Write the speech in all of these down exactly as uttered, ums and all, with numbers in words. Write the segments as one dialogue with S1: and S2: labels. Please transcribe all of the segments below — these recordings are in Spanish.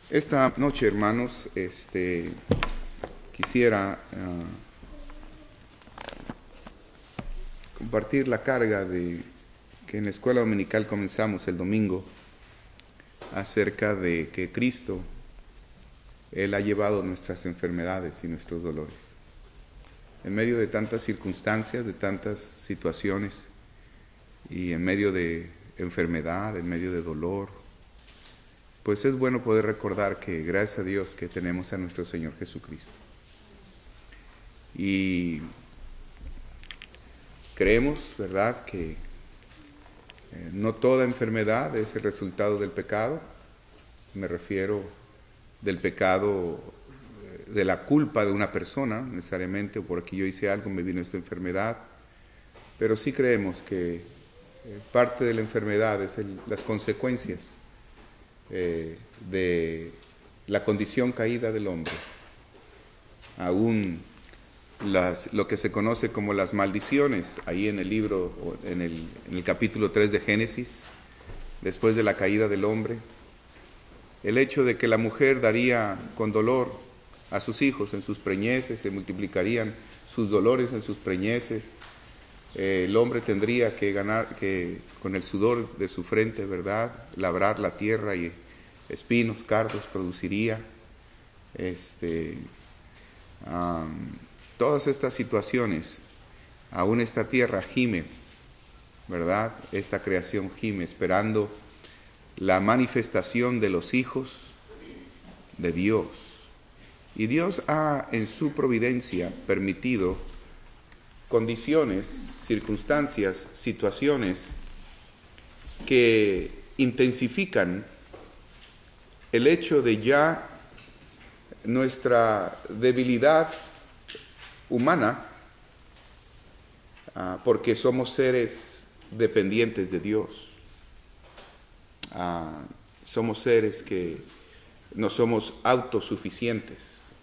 S1: Esta noche, hermanos, este, quisiera uh, compartir la carga de que en la escuela dominical comenzamos el domingo acerca de que Cristo, Él ha llevado nuestras enfermedades y nuestros dolores. En medio de tantas circunstancias, de tantas situaciones, y en medio de enfermedad, en medio de dolor, pues es bueno poder recordar que gracias a Dios que tenemos a nuestro Señor Jesucristo. Y creemos, ¿verdad?, que eh, no toda enfermedad es el resultado del pecado. Me refiero del pecado, eh, de la culpa de una persona, necesariamente, o porque yo hice algo, me vino esta enfermedad. Pero sí creemos que eh, parte de la enfermedad es el, las consecuencias Eh, de la condición caída del hombre, aún las, lo que se conoce como las maldiciones, ahí en el libro, en el, en el capítulo tres de Génesis, después de la caída del hombre, el hecho de que la mujer daría con dolor a sus hijos en sus preñeces, se multiplicarían sus dolores en sus preñeces, eh, el hombre tendría que ganar, que con el sudor de su frente, ¿verdad?, labrar la tierra y espinos, cardos produciría. Este, um, todas estas situaciones, aún esta tierra gime, ¿verdad? Esta creación gime, esperando la manifestación de los hijos de Dios. Y Dios ha, en su providencia, permitido condiciones, circunstancias, situaciones que intensifican el hecho de ya nuestra debilidad humana, uh, porque somos seres dependientes de Dios. Uh, somos seres que no somos autosuficientes.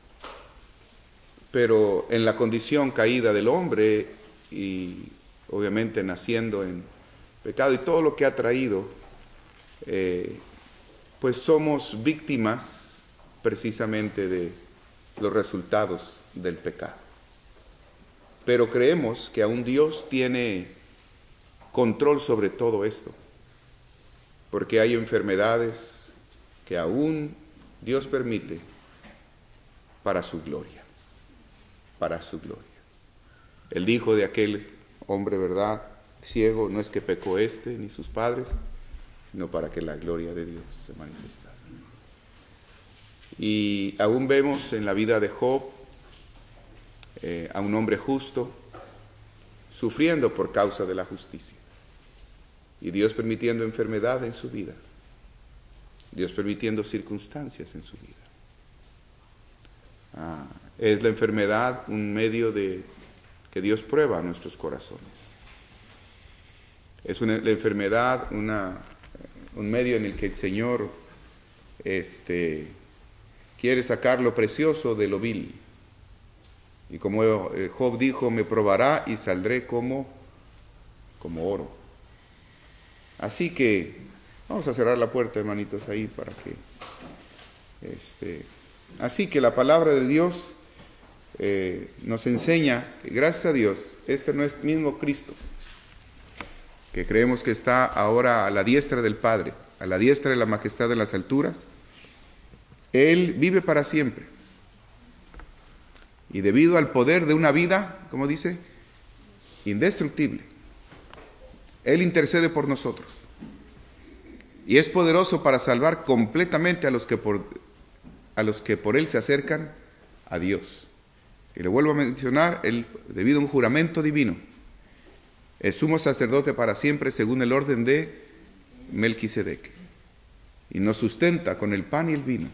S1: Pero en la condición caída del hombre, y obviamente naciendo en pecado y todo lo que ha traído, eh, pues somos víctimas precisamente de los resultados del pecado. Pero creemos que aún Dios tiene control sobre todo esto, porque hay enfermedades que aún Dios permite para su gloria, para su gloria. Él dijo de aquel hombre, ¿verdad?, ciego, no es que pecó este ni sus padres, sino para que la gloria de Dios se manifestara. Y aún vemos en la vida de Job eh, a un hombre justo sufriendo por causa de la justicia, y Dios permitiendo enfermedad en su vida, Dios permitiendo circunstancias en su vida. Ah, es la enfermedad un medio de que Dios prueba nuestros corazones. Es una, la enfermedad una un medio en el que el Señor este, quiere sacar lo precioso de lo vil. Y como Job dijo, me probará y saldré como, como oro. Así que vamos a cerrar la puerta, hermanitos, ahí para que... Este, así que la palabra de Dios eh, nos enseña que gracias a Dios, este no es mismo Cristo, que creemos que está ahora a la diestra del Padre, a la diestra de la majestad de las alturas. Él vive para siempre. Y debido al poder de una vida, ¿cómo dice?, indestructible, Él intercede por nosotros. Y es poderoso para salvar completamente a los que por, a los que por Él se acercan a Dios. Y le vuelvo a mencionar, él, debido a un juramento divino, es sumo sacerdote para siempre según el orden de Melquisedec, y nos sustenta con el pan y el vino,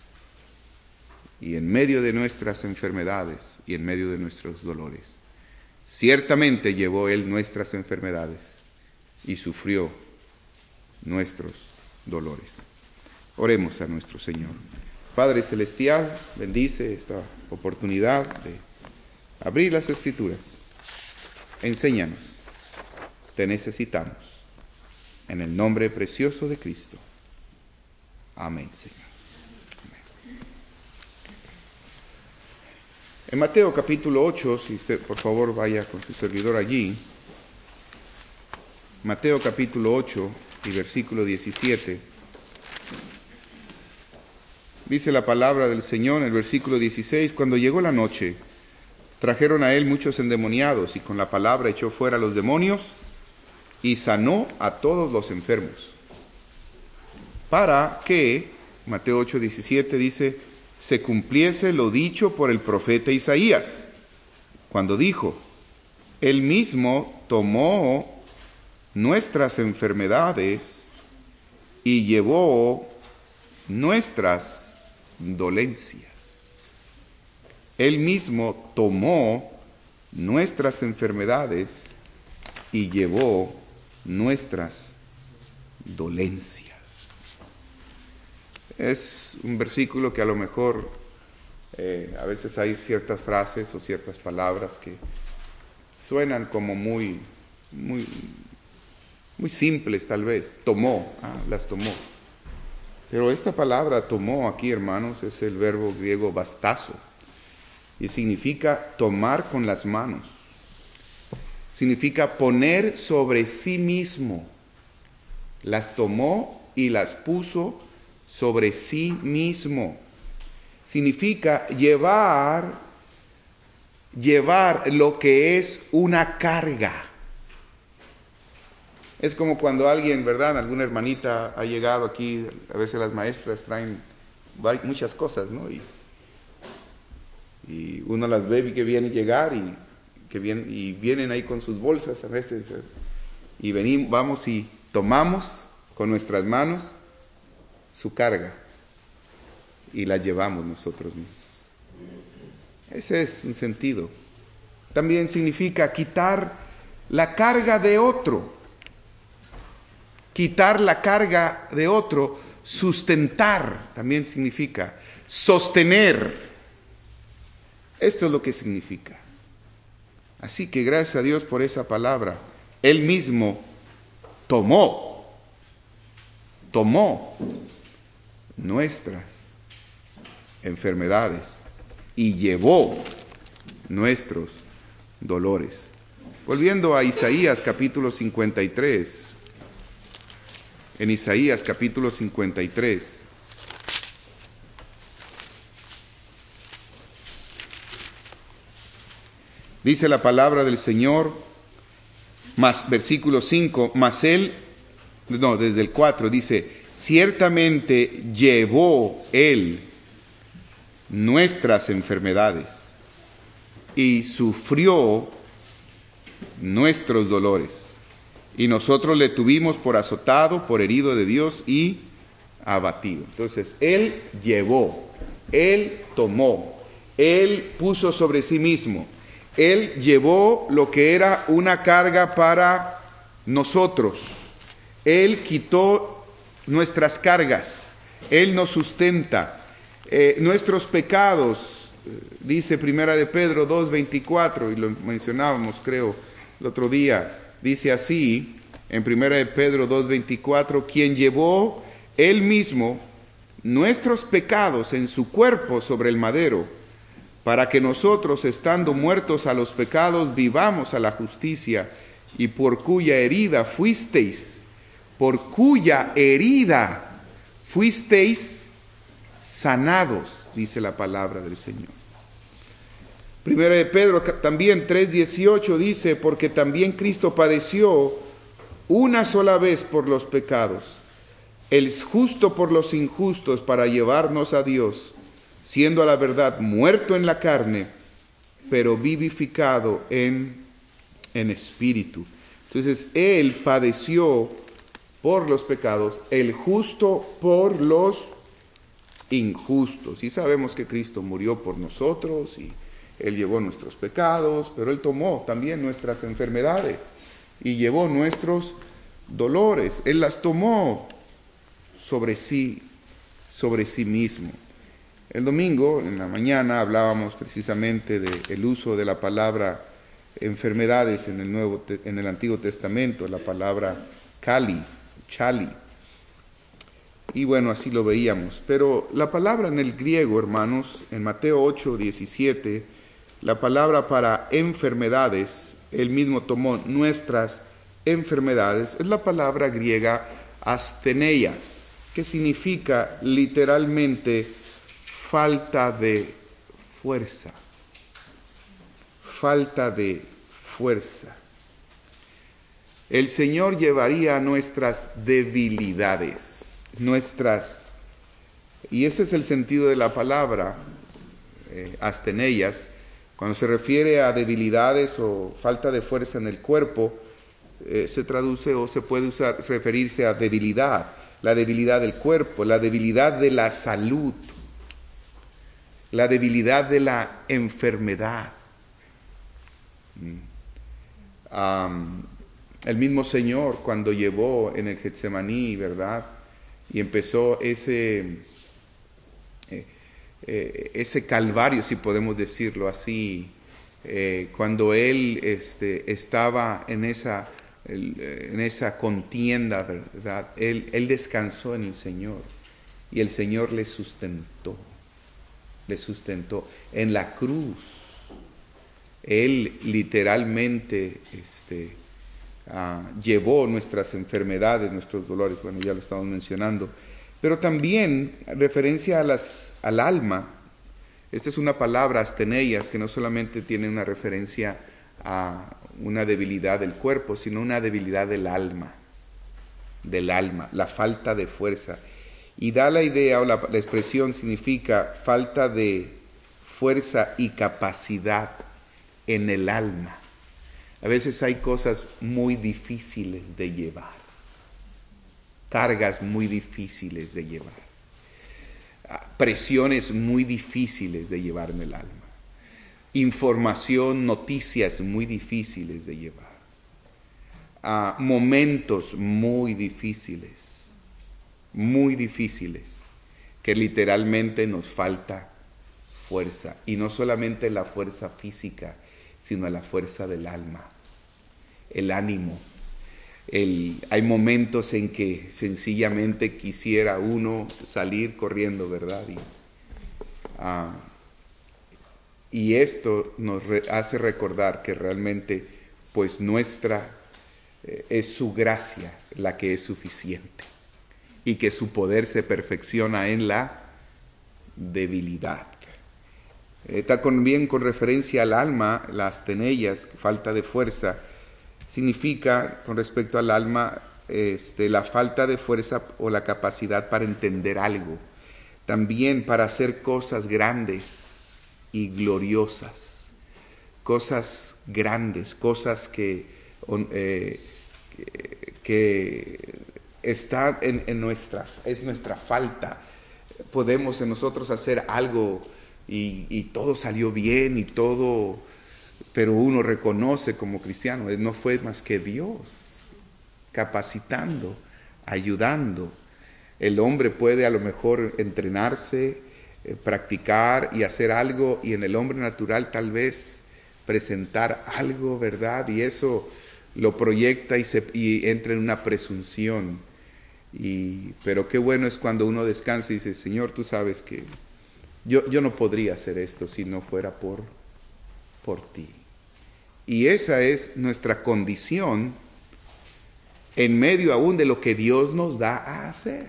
S1: y en medio de nuestras enfermedades y en medio de nuestros dolores. Ciertamente llevó Él nuestras enfermedades y sufrió nuestros dolores. Oremos a nuestro Señor. Padre Celestial, bendice esta oportunidad de abrir las Escrituras. Enséñanos. Te necesitamos. En el nombre precioso de Cristo. Amén, Señor. En Mateo capítulo ocho, si usted por favor vaya con su servidor allí, Mateo capítulo ocho y versículo diecisiete, dice la palabra del Señor en el versículo dieciséis, cuando llegó la noche, trajeron a él muchos endemoniados y con la palabra echó fuera a los demonios y sanó a todos los enfermos. Para que, Mateo ocho diecisiete dice, se cumpliese lo dicho por el profeta Isaías, cuando dijo, él mismo tomó nuestras enfermedades y llevó nuestras dolencias. Él mismo tomó nuestras enfermedades y llevó nuestras dolencias. Es un versículo que a lo mejor eh, a veces hay ciertas frases o ciertas palabras que suenan como muy, muy, muy simples tal vez. Tomó, ah, las tomó. Pero esta palabra tomó aquí, hermanos, es el verbo griego bastazo y significa tomar con las manos. Significa poner sobre sí mismo. Las tomó y las puso sobre sí mismo. Significa llevar, llevar lo que es una carga. Es como cuando alguien, ¿verdad? Alguna hermanita ha llegado aquí, a veces las maestras traen muchas cosas, ¿no? Y, y uno las ve y que vienen a llegar y que vienen, y vienen ahí con sus bolsas a veces. Y venimos, vamos y tomamos con nuestras manos su carga y la llevamos nosotros mismos. Ese es un sentido. También significa quitar la carga de otro. Quitar la carga de otro, sustentar, también significa sostener. Esto es lo que significa. Así que gracias a Dios por esa palabra. Él mismo tomó, tomó nuestras enfermedades y llevó nuestros dolores. Volviendo a Isaías capítulo cincuenta y tres. En Isaías capítulo cincuenta y tres. Dice la palabra del Señor, más versículo cinco, mas él, no, desde el cuatro dice, ciertamente llevó él nuestras enfermedades y sufrió nuestros dolores. Y nosotros le tuvimos por azotado, por herido de Dios y abatido. Entonces, Él llevó, Él tomó, Él puso sobre sí mismo, Él llevó lo que era una carga para nosotros. Él quitó nuestras cargas, Él nos sustenta. Eh, nuestros pecados, dice Primera de Pedro dos veinticuatro, y lo mencionábamos creo el otro día, dice así, en Primera de Pedro dos veinticuatro, quien llevó él mismo nuestros pecados en su cuerpo sobre el madero, para que nosotros, estando muertos a los pecados, vivamos a la justicia, y por cuya herida fuisteis, por cuya herida fuisteis sanados, dice la palabra del Señor. Primera de Pedro también tres dieciocho dice, porque también Cristo padeció una sola vez por los pecados, el justo por los injustos, para llevarnos a Dios, siendo a la verdad muerto en la carne, pero vivificado en, en espíritu. Entonces, Él padeció por los pecados, el justo por los injustos. Y sabemos que Cristo murió por nosotros y Él llevó nuestros pecados, pero Él tomó también nuestras enfermedades y llevó nuestros dolores. Él las tomó sobre sí, sobre sí mismo. El domingo, en la mañana, hablábamos precisamente del uso de la palabra enfermedades en el, Nuevo, en el Antiguo Testamento, la palabra cali, chali. Y bueno, así lo veíamos. Pero la palabra en el griego, hermanos, en Mateo ocho, diecisiete, la palabra para enfermedades, él mismo tomó nuestras enfermedades, es la palabra griega asthenias, que significa literalmente falta de fuerza. Falta de fuerza. El Señor llevaría nuestras debilidades, nuestras, y ese es el sentido de la palabra, eh, asthenias, cuando se refiere a debilidades o falta de fuerza en el cuerpo, eh, se traduce o se puede usar, referirse a debilidad, la debilidad del cuerpo, la debilidad de la salud, la debilidad de la enfermedad. Um, el mismo Señor cuando llevó en el Getsemaní, ¿verdad? Y empezó ese, eh, eh, ese calvario, si podemos decirlo así, eh, cuando Él este, estaba en esa, el, en esa contienda, ¿verdad? Él, él descansó en el Señor y el Señor le sustentó, le sustentó en la cruz. Él literalmente este, uh, llevó nuestras enfermedades, nuestros dolores, bueno, ya lo estamos mencionando, pero también referencia a las, al alma. Esta es una palabra, asthenias, que no solamente tiene una referencia a una debilidad del cuerpo, sino una debilidad del alma, del alma, la falta de fuerza. Y da la idea, o la, la expresión significa falta de fuerza y capacidad en el alma. A veces hay cosas muy difíciles de llevar, cargas muy difíciles de llevar, presiones muy difíciles de llevar en el alma, información, noticias muy difíciles de llevar, uh, momentos muy difíciles, muy difíciles, que literalmente nos falta fuerza, y no solamente la fuerza física, sino la fuerza del alma, el ánimo. El, hay momentos en que sencillamente quisiera uno salir corriendo, ¿verdad? Y, uh, y esto nos re, hace recordar que realmente, pues nuestra, eh, es su gracia la que es suficiente, y que su poder se perfecciona en la debilidad. Está también con referencia al alma, las asthenias, falta de fuerza, significa con respecto al alma este, la falta de fuerza o la capacidad para entender algo, también para hacer cosas grandes y gloriosas, cosas grandes, cosas que, eh, que, que están en, en nuestra, es nuestra falta. Podemos en nosotros hacer algo Y, y todo salió bien y todo, pero uno reconoce como cristiano, no fue más que Dios capacitando, ayudando. El hombre puede a lo mejor entrenarse, eh, practicar y hacer algo, y en el hombre natural tal vez presentar algo, ¿verdad? Y eso lo proyecta y, se, y entra en una presunción. Y, pero qué bueno es cuando uno descansa y dice, Señor, tú sabes que Yo, yo no podría hacer esto si no fuera por, por ti. Y esa es nuestra condición en medio aún de lo que Dios nos da a hacer.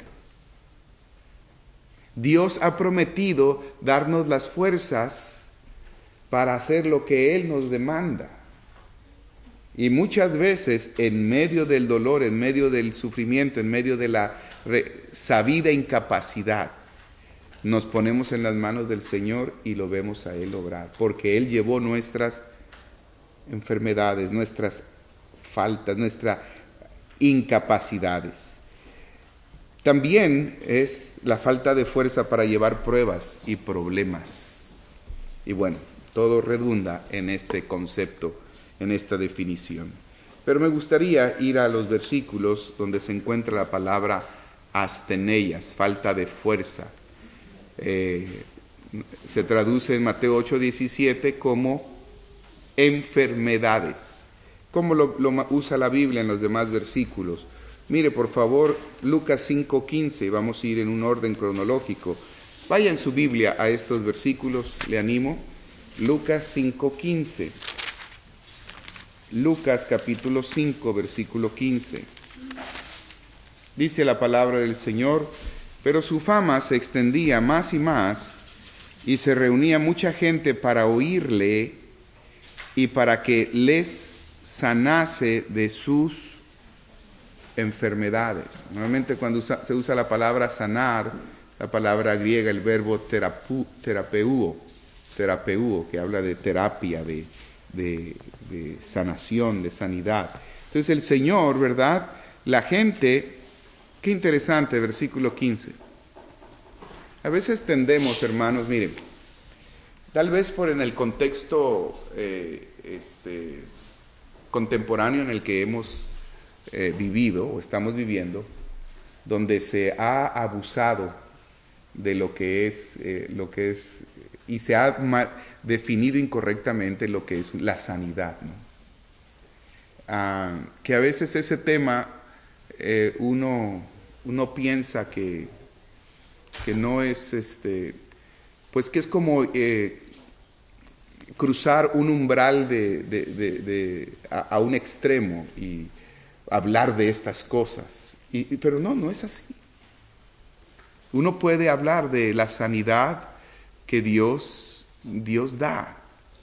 S1: Dios ha prometido darnos las fuerzas para hacer lo que Él nos demanda. Y muchas veces en medio del dolor, en medio del sufrimiento, en medio de la re- sabida incapacidad, nos ponemos en las manos del Señor y lo vemos a Él obrar, porque Él llevó nuestras enfermedades, nuestras faltas, nuestras incapacidades. También es la falta de fuerza para llevar pruebas y problemas. Y bueno, todo redunda en este concepto, en esta definición. Pero me gustaría ir a los versículos donde se encuentra la palabra asthenias, falta de fuerza. Eh, se traduce en Mateo ocho diecisiete como enfermedades, como lo, lo usa la Biblia en los demás versículos, Mire, por favor, Lucas cinco quince, vamos a ir en un orden cronológico. Vaya en su Biblia a estos versículos, le animo. Lucas cinco quince. Lucas capítulo cinco, versículo quince. Dice la palabra del Señor: pero su fama se extendía más y más, y se reunía mucha gente para oírle y para que les sanase de sus enfermedades. Normalmente cuando usa, se usa la palabra sanar, la palabra griega, el verbo terapu, terapeuo, terapeuo, que habla de terapia, de, de, de sanación, de sanidad. Entonces el Señor, ¿verdad? La gente, qué interesante, versículo quince. A veces tendemos, hermanos, miren, tal vez por en el contexto eh, este, contemporáneo en el que hemos eh, vivido o estamos viviendo, donde se ha abusado de lo que es, eh, lo que es y se ha mal, definido incorrectamente lo que es la sanidad, ¿no? Ah, que a veces ese tema eh, uno, uno piensa que, que no es, este, pues que es como eh, cruzar un umbral de, de, de, de, a, a un extremo y hablar de estas cosas. Y, pero no, no es así. Uno puede hablar de la sanidad que Dios, Dios da.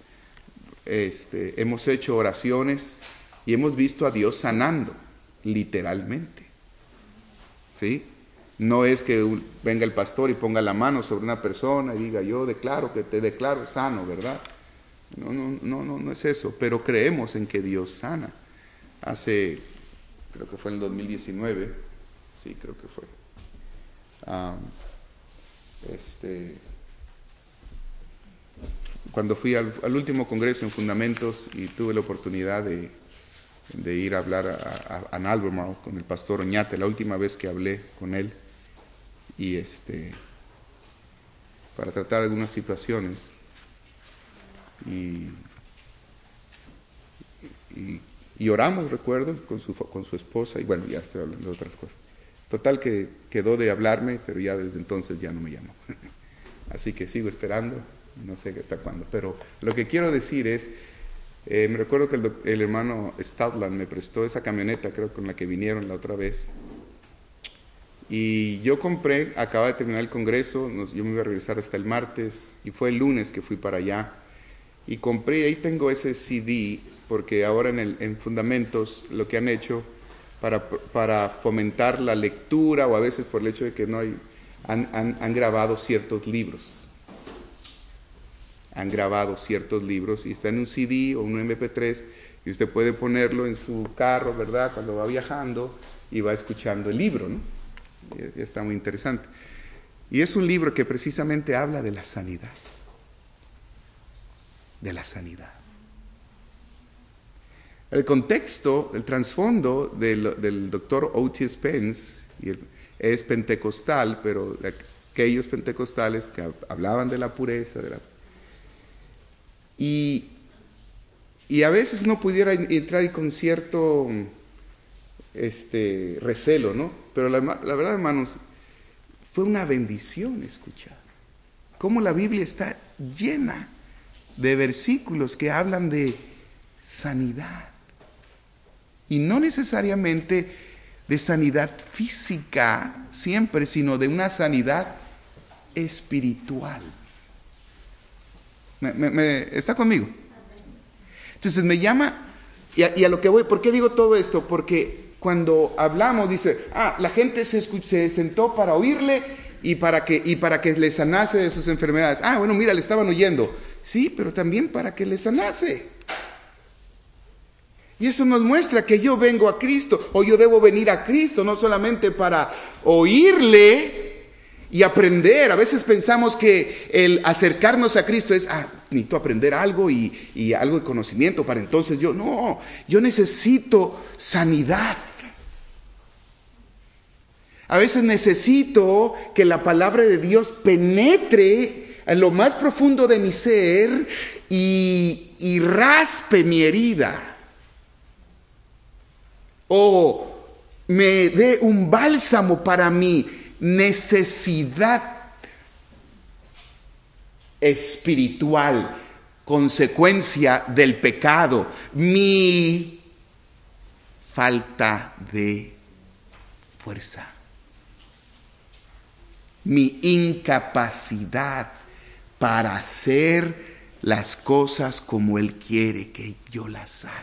S1: Este, hemos hecho oraciones y hemos visto a Dios sanando, literalmente. ¿Sí? No es que un, venga el pastor y ponga la mano sobre una persona y diga, yo declaro que te declaro sano, ¿verdad? No, no, no, no, no es eso, pero creemos en que Dios sana. Hace, creo que fue en el dos mil diecinueve, sí, creo que fue. Um, este, cuando fui al, al último congreso en Fundamentos y tuve la oportunidad de, de ir a hablar a, a, a Albemarle con el pastor Oñate, la última vez que hablé con él, y este, para tratar algunas situaciones, y, y, y oramos, recuerdo, con su, con su esposa, y bueno, ya estoy hablando de otras cosas. Total que quedó de hablarme, pero ya desde entonces ya no me llamó. Así que sigo esperando, no sé hasta cuándo. Pero lo que quiero decir es, eh, me recuerdo que el, el hermano Stoutland me prestó esa camioneta, creo, con la que vinieron la otra vez. Y yo compré, acaba de terminar el congreso, nos, yo me iba a regresar hasta el martes, y fue el lunes que fui para allá. Y compré, ahí tengo ese C D, porque ahora en, el, en Fundamentos lo que han hecho para, para fomentar la lectura, o a veces por el hecho de que no hay, han, han, han grabado ciertos libros. Han grabado ciertos libros y está en un C D o un eme pe tres y usted puede ponerlo en su carro, ¿verdad? Cuando va viajando y va escuchando el libro, ¿no? Y está muy interesante. Y es un libro que precisamente habla de la sanidad. De la sanidad. El contexto, el trasfondo del, del doctor Otis Pence y el, es pentecostal, pero aquellos pentecostales que hablaban de la pureza, de la, y, y a veces uno pudiera entrar con cierto este, recelo, ¿no? Pero la, la verdad, hermanos, fue una bendición escuchar cómo la Biblia está llena de versículos que hablan de sanidad. Y no necesariamente de sanidad física siempre, sino de una sanidad espiritual. ¿Me, me, me, ¿Está conmigo? Entonces me llama, y a, y a lo que voy, ¿por qué digo todo esto? Porque cuando hablamos, dice, ah, la gente se, escuch- se sentó para oírle y para, que, y para que le sanase de sus enfermedades. Ah, bueno, mira, le estaban oyendo. Sí, pero también para que le sanase. Y eso nos muestra que yo vengo a Cristo, o yo debo venir a Cristo, no solamente para oírle y aprender. A veces pensamos que el acercarnos a Cristo es, ah, necesito aprender algo y, y algo de conocimiento para entonces yo, no, yo necesito sanidad. A veces necesito que la palabra de Dios penetre en lo más profundo de mi ser y, y raspe mi herida. O me dé un bálsamo para mi necesidad espiritual, consecuencia del pecado, mi falta de fuerza, mi incapacidad para hacer las cosas como Él quiere que yo las haga.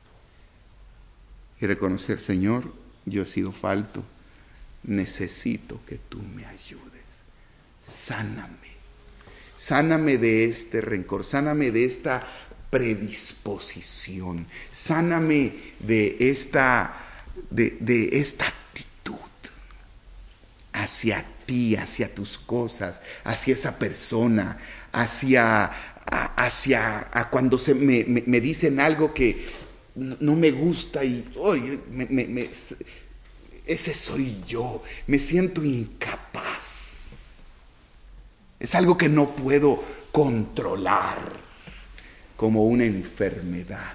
S1: Y reconocer, Señor, yo he sido falto, necesito que tú me ayudes. Sáname, sáname de este rencor, sáname de esta predisposición, sáname de esta, de, de esta actitud hacia ti, hacia tus cosas, hacia esa persona, hacia, a, hacia a cuando se me, me, me dicen algo que no, no me gusta y oye, me, me, me, ese soy yo, me siento incapaz. Es algo que no puedo controlar, como una enfermedad.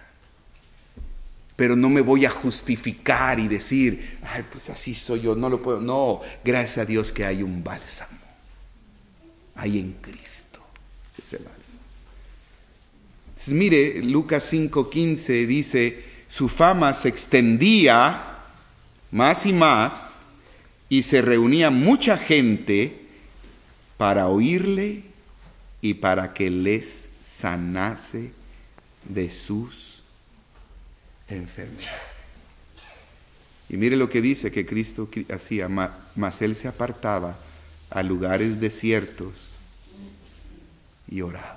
S1: Pero no me voy a justificar y decir, ay, pues así soy yo, no lo puedo. No, gracias a Dios que hay un bálsamo. Hay en Cristo ese bálsamo. Entonces, mire, Lucas cinco quince dice, su fama se extendía más y más y se reunía mucha gente para oírle y para que les sanase de sus enfermedades. Y mire lo que dice que Cristo hacía, mas Él se apartaba a lugares desiertos y oraba.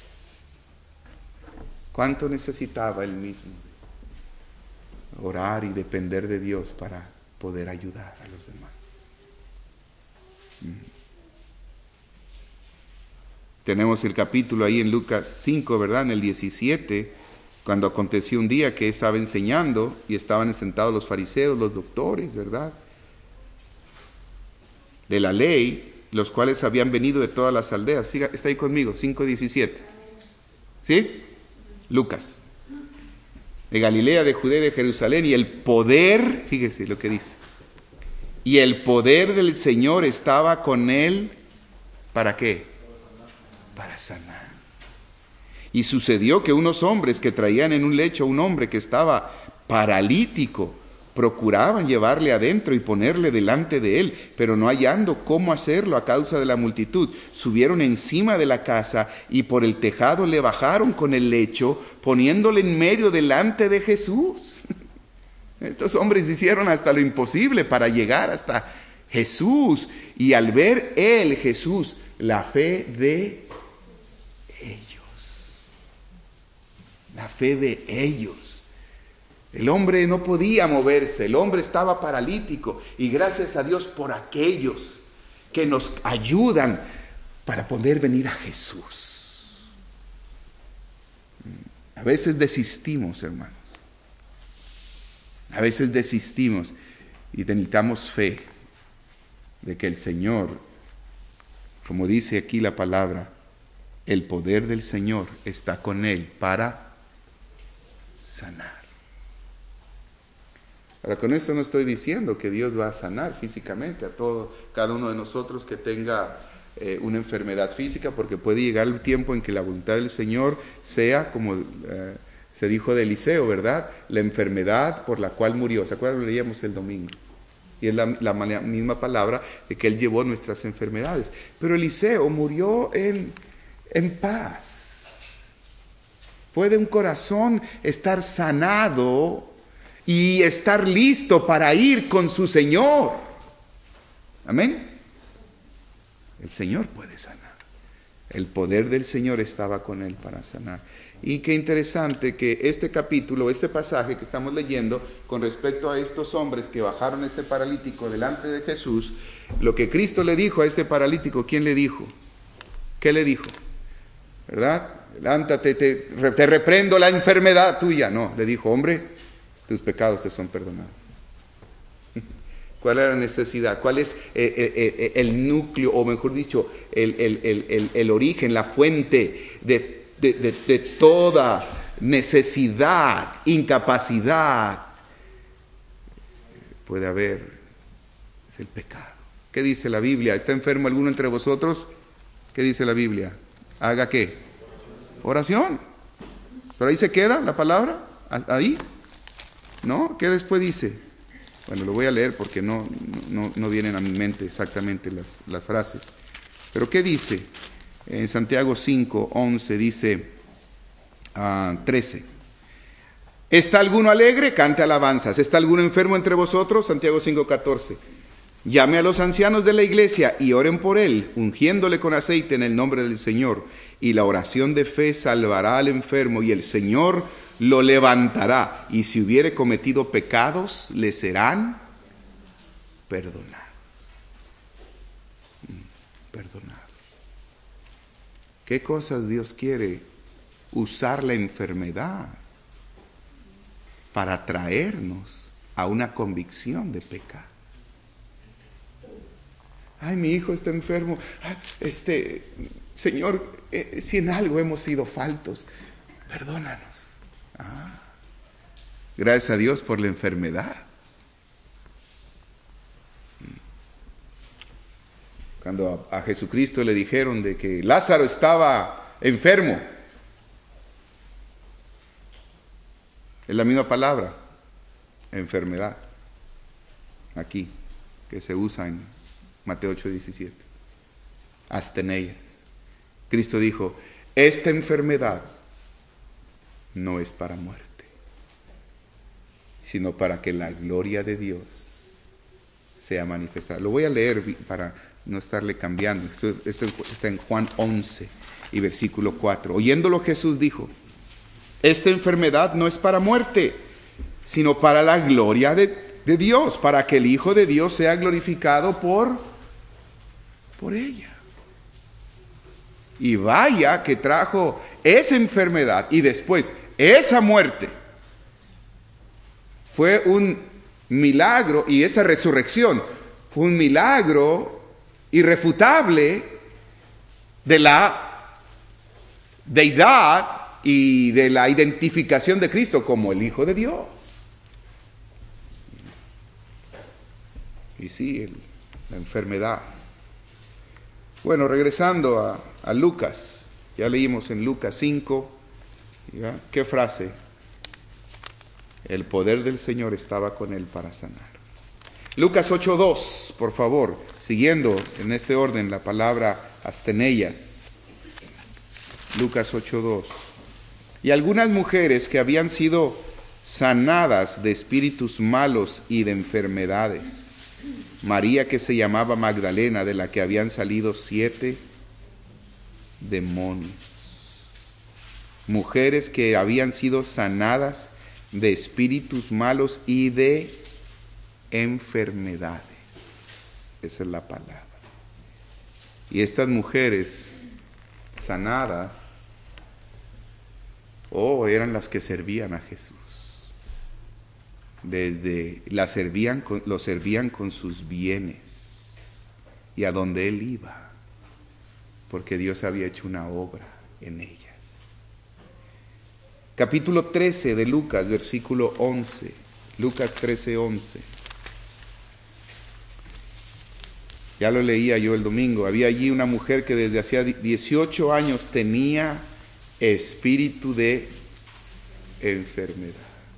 S1: ¿Cuánto necesitaba Él mismo? Orar y depender de Dios para poder ayudar a los demás. Mm. Tenemos el capítulo ahí en Lucas cinco, ¿verdad? En el diecisiete, cuando aconteció un día que estaba enseñando y estaban sentados los fariseos, los doctores, ¿verdad?, de la ley, los cuales habían venido de todas las aldeas. Siga, está ahí conmigo, cinco diecisiete. ¿Sí? Lucas. De Galilea, de Judea, de Jerusalén, y el poder, fíjese lo que dice, y el poder del Señor estaba con él, ¿para qué? Para sanar. Y sucedió que unos hombres que traían en un lecho a un hombre que estaba paralítico, procuraban llevarle adentro y ponerle delante de él, pero no hallando cómo hacerlo a causa de la multitud, subieron encima de la casa y por el tejado le bajaron con el lecho, poniéndole en medio delante de Jesús. Estos hombres hicieron hasta lo imposible para llegar hasta Jesús, y al ver él, Jesús, la fe de ellos, la fe de ellos. El hombre no podía moverse, el hombre estaba paralítico, y gracias a Dios por aquellos que nos ayudan para poder venir a Jesús. A veces desistimos, hermanos. A veces desistimos y necesitamos fe de que el Señor, como dice aquí la palabra, el poder del Señor está con él para sanar. Ahora, con esto no estoy diciendo que Dios va a sanar físicamente a todo, cada uno de nosotros que tenga eh, una enfermedad física, porque puede llegar el tiempo en que la voluntad del Señor sea, como eh, se dijo de Eliseo, ¿verdad?, la enfermedad por la cual murió. ¿Se acuerdan? Lo leíamos el domingo. Y es la, la misma palabra de que Él llevó nuestras enfermedades. Pero Eliseo murió en, en paz. ¿Puede un corazón estar sanado y estar listo para ir con su Señor? Amén. El Señor puede sanar. El poder del Señor estaba con él para sanar. Y qué interesante que este capítulo, este pasaje que estamos leyendo con respecto a estos hombres que bajaron a este paralítico delante de Jesús, lo que Cristo le dijo a este paralítico, ¿quién le dijo? ¿Qué le dijo? ¿Verdad? Levántate, te, te reprendo la enfermedad tuya. No, le dijo, hombre, tus pecados te son perdonados. ¿Cuál era la necesidad? ¿Cuál es el, el, el núcleo, o mejor dicho, el, el, el, el origen, la fuente de, de, de, de toda necesidad, incapacidad, puede haber es el pecado. ¿Qué dice la Biblia? ¿Está enfermo alguno entre vosotros? ¿Qué dice la Biblia? ¿Haga qué? Oración. ¿Pero ahí se queda la palabra? ¿Ahí? ¿No? ¿Qué después dice? Bueno, lo voy a leer porque no, no, no vienen a mi mente exactamente las, las frases. ¿Pero qué dice? En Santiago cinco, once dice, uh, trece. ¿Está alguno alegre? Cante alabanzas. ¿Está alguno enfermo entre vosotros? Santiago cinco, catorce. Llame a los ancianos de la iglesia y oren por él, ungiéndole con aceite en el nombre del Señor. Y la oración de fe salvará al enfermo y el Señor lo levantará. Y si hubiere cometido pecados, le serán perdonados. Perdonados. ¿Qué cosas Dios quiere? Usar la enfermedad para traernos a una convicción de pecado. Ay, mi hijo está enfermo. Ay, este, Señor, eh, si en algo hemos sido faltos, perdónanos. Ah, gracias a Dios por la enfermedad. Cuando a, a Jesucristo le dijeron de que Lázaro estaba enfermo, es la misma palabra, enfermedad, aquí, que se usa en Mateo ocho, diecisiete. Asteneias. Cristo dijo, esta enfermedad no es para muerte, sino para que la gloria de Dios sea manifestada. Lo voy a leer para no estarle cambiando. Esto, esto está en Juan once y versículo cuatro. Oyéndolo Jesús dijo, esta enfermedad no es para muerte, sino para la gloria de, de Dios, para que el Hijo de Dios sea glorificado por, por ella. Y vaya que trajo esa enfermedad y después esa muerte. Fue un milagro, y esa resurrección fue un milagro irrefutable de la deidad y de la identificación de Cristo como el Hijo de Dios. Y sí, el, la enfermedad. Bueno, regresando a, a Lucas, ya leímos en Lucas cinco, ¿ya? ¿Qué frase? El poder del Señor estaba con él para sanar. Lucas ocho dos, por favor, siguiendo en este orden la palabra asteneias. Lucas ocho dos. Y algunas mujeres que habían sido sanadas de espíritus malos y de enfermedades. María, que se llamaba Magdalena, de la que habían salido siete demonios. Mujeres que habían sido sanadas de espíritus malos y de enfermedades. Esa es la palabra. Y estas mujeres sanadas, oh, eran las que servían a Jesús. Desde la servían, lo servían con sus bienes y a donde él iba, porque Dios había hecho una obra en ellas. Capítulo trece de Lucas, versículo once. Lucas trece, once. Ya lo leía yo el domingo. Había allí una mujer que desde hacía dieciocho años tenía espíritu de enfermedad.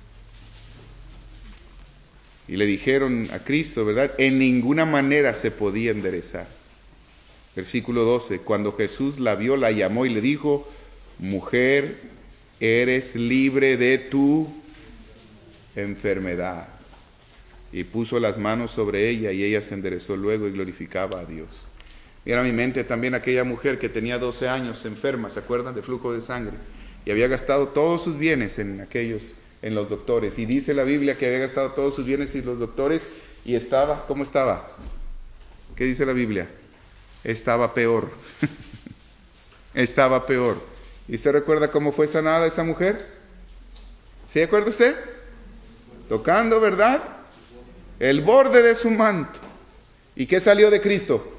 S1: Y le dijeron a Cristo, ¿verdad? En ninguna manera se podía enderezar. Versículo doce. Cuando Jesús la vio, la llamó y le dijo, mujer, eres libre de tu enfermedad. Y puso las manos sobre ella y ella se enderezó luego y glorificaba a Dios. Viene a mi mente también aquella mujer que tenía doce años enferma, ¿se acuerdan? De flujo de sangre. Y había gastado todos sus bienes en aquellos, en los doctores. Y dice la Biblia que había gastado todos sus bienes en los doctores y estaba, ¿cómo estaba? ¿Qué dice la Biblia? Estaba peor. Estaba peor. ¿Y usted recuerda cómo fue sanada esa mujer? ¿Sí recuerda usted? Tocando, ¿verdad? El borde de su manto. ¿Y qué salió de Cristo?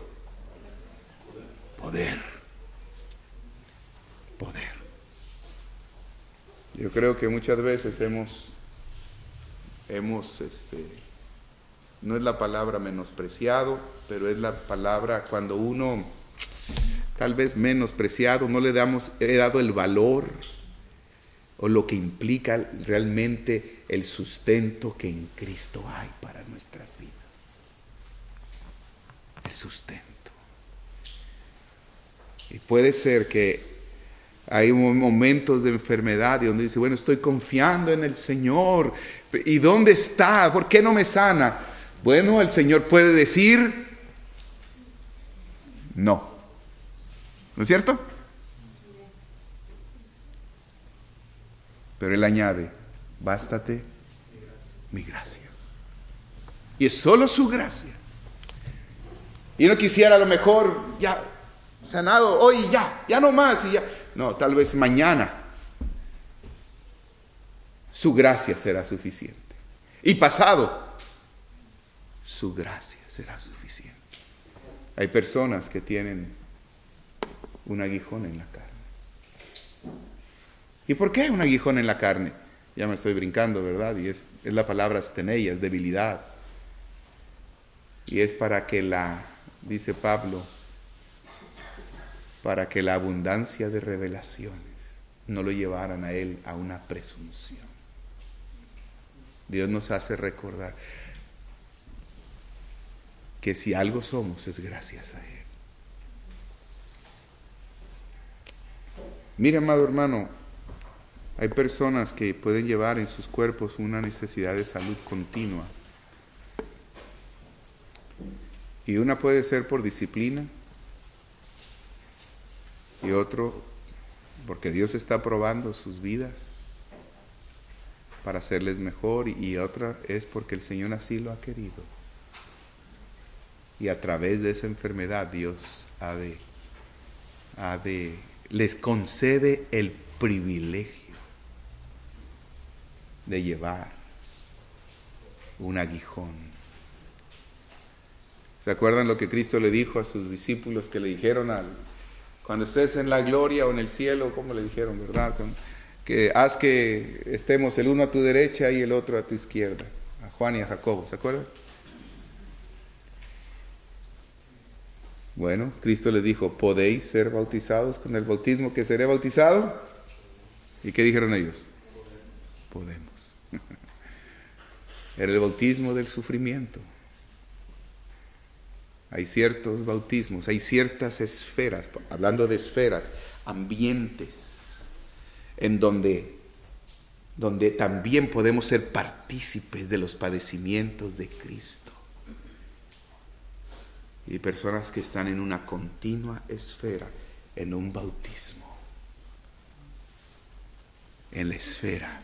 S1: Poder. Poder. Yo creo que muchas veces hemos, hemos este, No es la palabra menospreciado, pero es la palabra cuando uno, tal vez menospreciado, no le damos, he dado el valor o lo que implica realmente el sustento que en Cristo hay para nuestras vidas. El sustento. Y puede ser que hay momentos de enfermedad y donde dice, bueno, estoy confiando en el Señor. ¿Y dónde está? ¿Por qué no me sana? Bueno, el Señor puede decir, no. ¿No es cierto? Pero Él añade, bástate mi gracia. Y es solo su gracia. Y uno quisiera a lo mejor, ya, sanado hoy, ya, ya no más, y ya. No, tal vez mañana. Su gracia será suficiente. Y pasado, su gracia será suficiente. Hay personas que tienen un aguijón en la carne. ¿Y por qué un aguijón en la carne? Ya me estoy brincando, ¿verdad? Y es, es la palabra asteneia, es debilidad. Y es para que la, dice Pablo, para que la abundancia de revelaciones no lo llevaran a él a una presunción. Dios nos hace recordar que si algo somos es gracias a Él. Mire, amado hermano, hay personas que pueden llevar en sus cuerpos una necesidad de salud continua. Y una puede ser por disciplina y otro porque Dios está probando sus vidas para hacerles mejor, y otra es porque el Señor así lo ha querido. Y a través de esa enfermedad Dios ha de, ha de, les concede el privilegio de llevar un aguijón. ¿Se acuerdan lo que Cristo le dijo a sus discípulos que le dijeron al, cuando estés en la gloria o en el cielo? ¿Cómo le dijeron, verdad? Que haz que estemos el uno a tu derecha y el otro a tu izquierda. A Juan y a Jacobo, ¿se acuerdan? Bueno, Cristo les dijo, ¿podéis ser bautizados con el bautismo que seré bautizado? ¿Y qué dijeron ellos? Podemos. Era el bautismo del sufrimiento. Hay ciertos bautismos, hay ciertas esferas, hablando de esferas, ambientes, en donde, donde también podemos ser partícipes de los padecimientos de Cristo. Y personas que están en una continua esfera, en un bautismo, en la esfera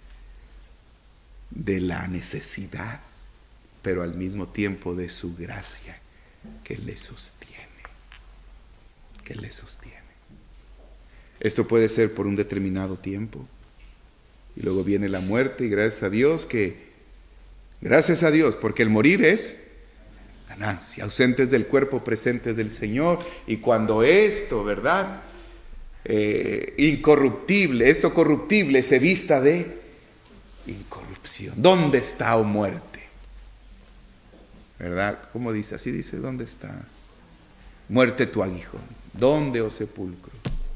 S1: de la necesidad, pero al mismo tiempo de su gracia que le sostiene, que le sostiene. Esto puede ser por un determinado tiempo, y luego viene la muerte, y gracias a Dios que, gracias a Dios, porque el morir es ganancia, ausentes del cuerpo, presentes del Señor. Y cuando esto, ¿verdad? Eh, incorruptible, esto corruptible se vista de incorrupción. ¿Dónde está, oh muerte? ¿Verdad? ¿Cómo dice? Así dice, ¿dónde está? Muerte tu aguijón. ¿Dónde, oh sepulcro?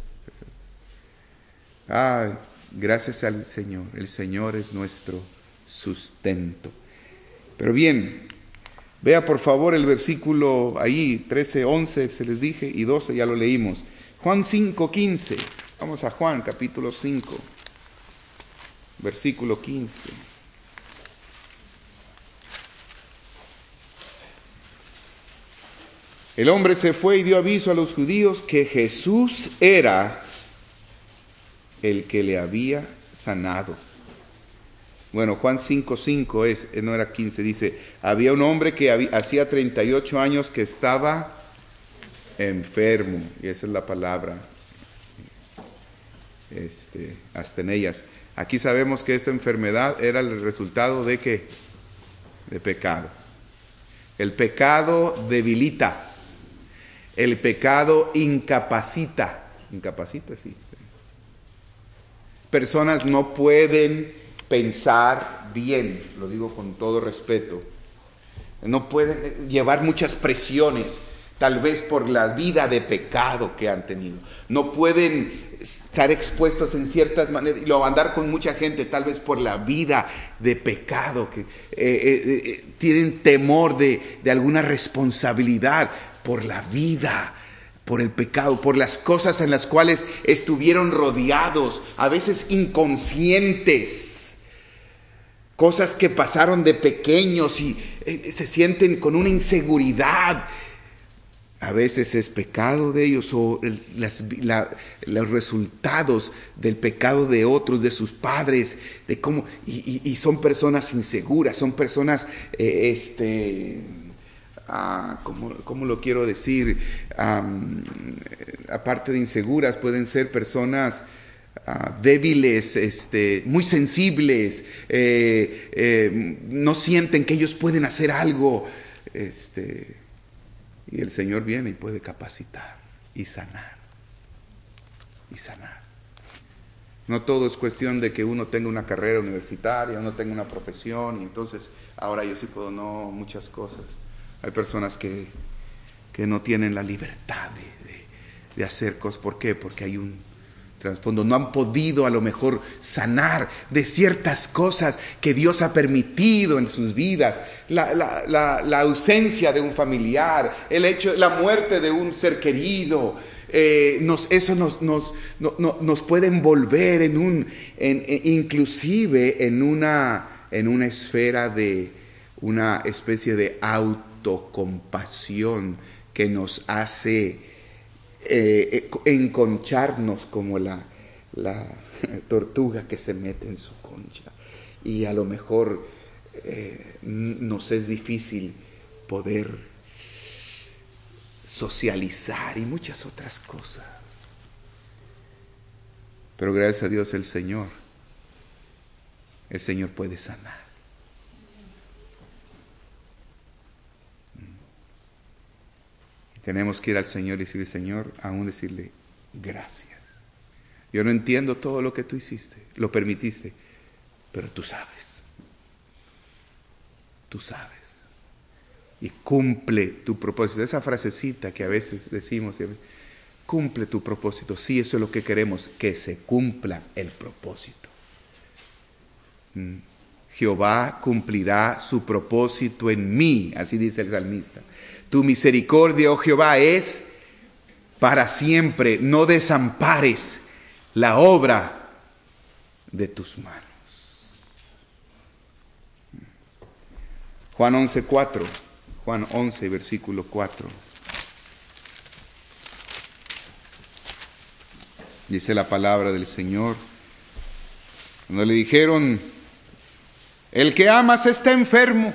S1: Ah, gracias al Señor. El Señor es nuestro sustento. Pero bien, vea por favor el versículo ahí, trece, once, se les dije, y doce, ya lo leímos. Juan cinco, quince. Vamos a Juan capítulo cinco, versículo quince. El hombre se fue y dio aviso a los judíos que Jesús era el que le había sanado. Bueno, Juan cinco, cinco es, no era quince, dice, había un hombre que había, hacía treinta y ocho años que estaba enfermo, y esa es la palabra, este, asteneias. Aquí sabemos que esta enfermedad era el resultado de ¿qué? De pecado. El pecado debilita, el pecado incapacita, incapacita, sí. Personas no pueden pensar bien, lo digo con todo respeto, no pueden llevar muchas presiones, tal vez por la vida de pecado que han tenido. No pueden estar expuestos en ciertas maneras y luego andar con mucha gente, tal vez por la vida de pecado, que eh, eh, eh, tienen temor de, de alguna responsabilidad por la vida, por el pecado, por las cosas en las cuales estuvieron rodeados, a veces inconscientes, cosas que pasaron de pequeños y eh, se sienten con una inseguridad. A veces es pecado de ellos o el, las, la, los resultados del pecado de otros, de sus padres, de cómo y, y, y son personas inseguras, son personas, eh, este, ah, ¿cómo, cómo lo quiero decir? Um, aparte de inseguras, pueden ser personas uh, débiles, este, muy sensibles, eh, eh, no sienten que ellos pueden hacer algo, este. Y el Señor viene y puede capacitar y sanar. Y sanar. No todo es cuestión de que uno tenga una carrera universitaria, uno tenga una profesión y entonces ahora yo sí puedo, no, muchas cosas. Hay personas que, que no tienen la libertad de, de, de hacer cosas. ¿Por qué? Porque hay un trasfondo. No han podido a lo mejor sanar de ciertas cosas que Dios ha permitido en sus vidas. La, la, la, la ausencia de un familiar, el hecho, la muerte de un ser querido, eh, nos, eso nos, nos, no, no, nos puede envolver en un, en, en, inclusive en una, en una esfera de una especie de autocompasión que nos hace Eh, enconcharnos como la, la tortuga que se mete en su concha, y a lo mejor eh, nos es difícil poder socializar y muchas otras cosas, pero gracias a Dios el Señor el Señor puede sanar. Tenemos que ir al Señor y decirle, Señor, aún decirle, gracias. Yo no entiendo todo lo que tú hiciste, lo permitiste, pero tú sabes. Tú sabes. Y cumple tu propósito. Esa frasecita que a veces decimos, cumple tu propósito. Sí, eso es lo que queremos, que se cumpla el propósito. Jehová cumplirá su propósito en mí, así dice el salmista. Tu misericordia, oh Jehová, es para siempre. No desampares la obra de tus manos. Juan once, cuatro. Juan once, versículo cuatro. Dice la palabra del Señor. Cuando le dijeron, el que amas está enfermo.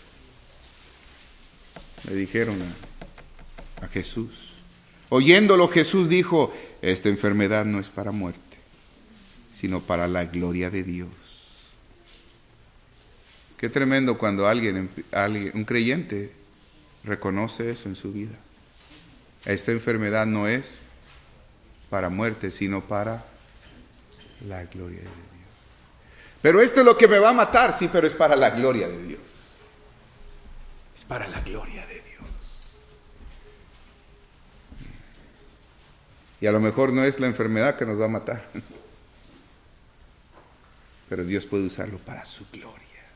S1: Le dijeron a, a Jesús. Oyéndolo, Jesús dijo, esta enfermedad no es para muerte, sino para la gloria de Dios. Qué tremendo cuando alguien, alguien, un creyente, reconoce eso en su vida. Esta enfermedad no es para muerte, sino para la gloria de Dios. Pero esto es lo que me va a matar, sí, pero es para la gloria de Dios. Es para la gloria de Dios. Y a lo mejor no es la enfermedad que nos va a matar, pero Dios puede usarlo para su gloria.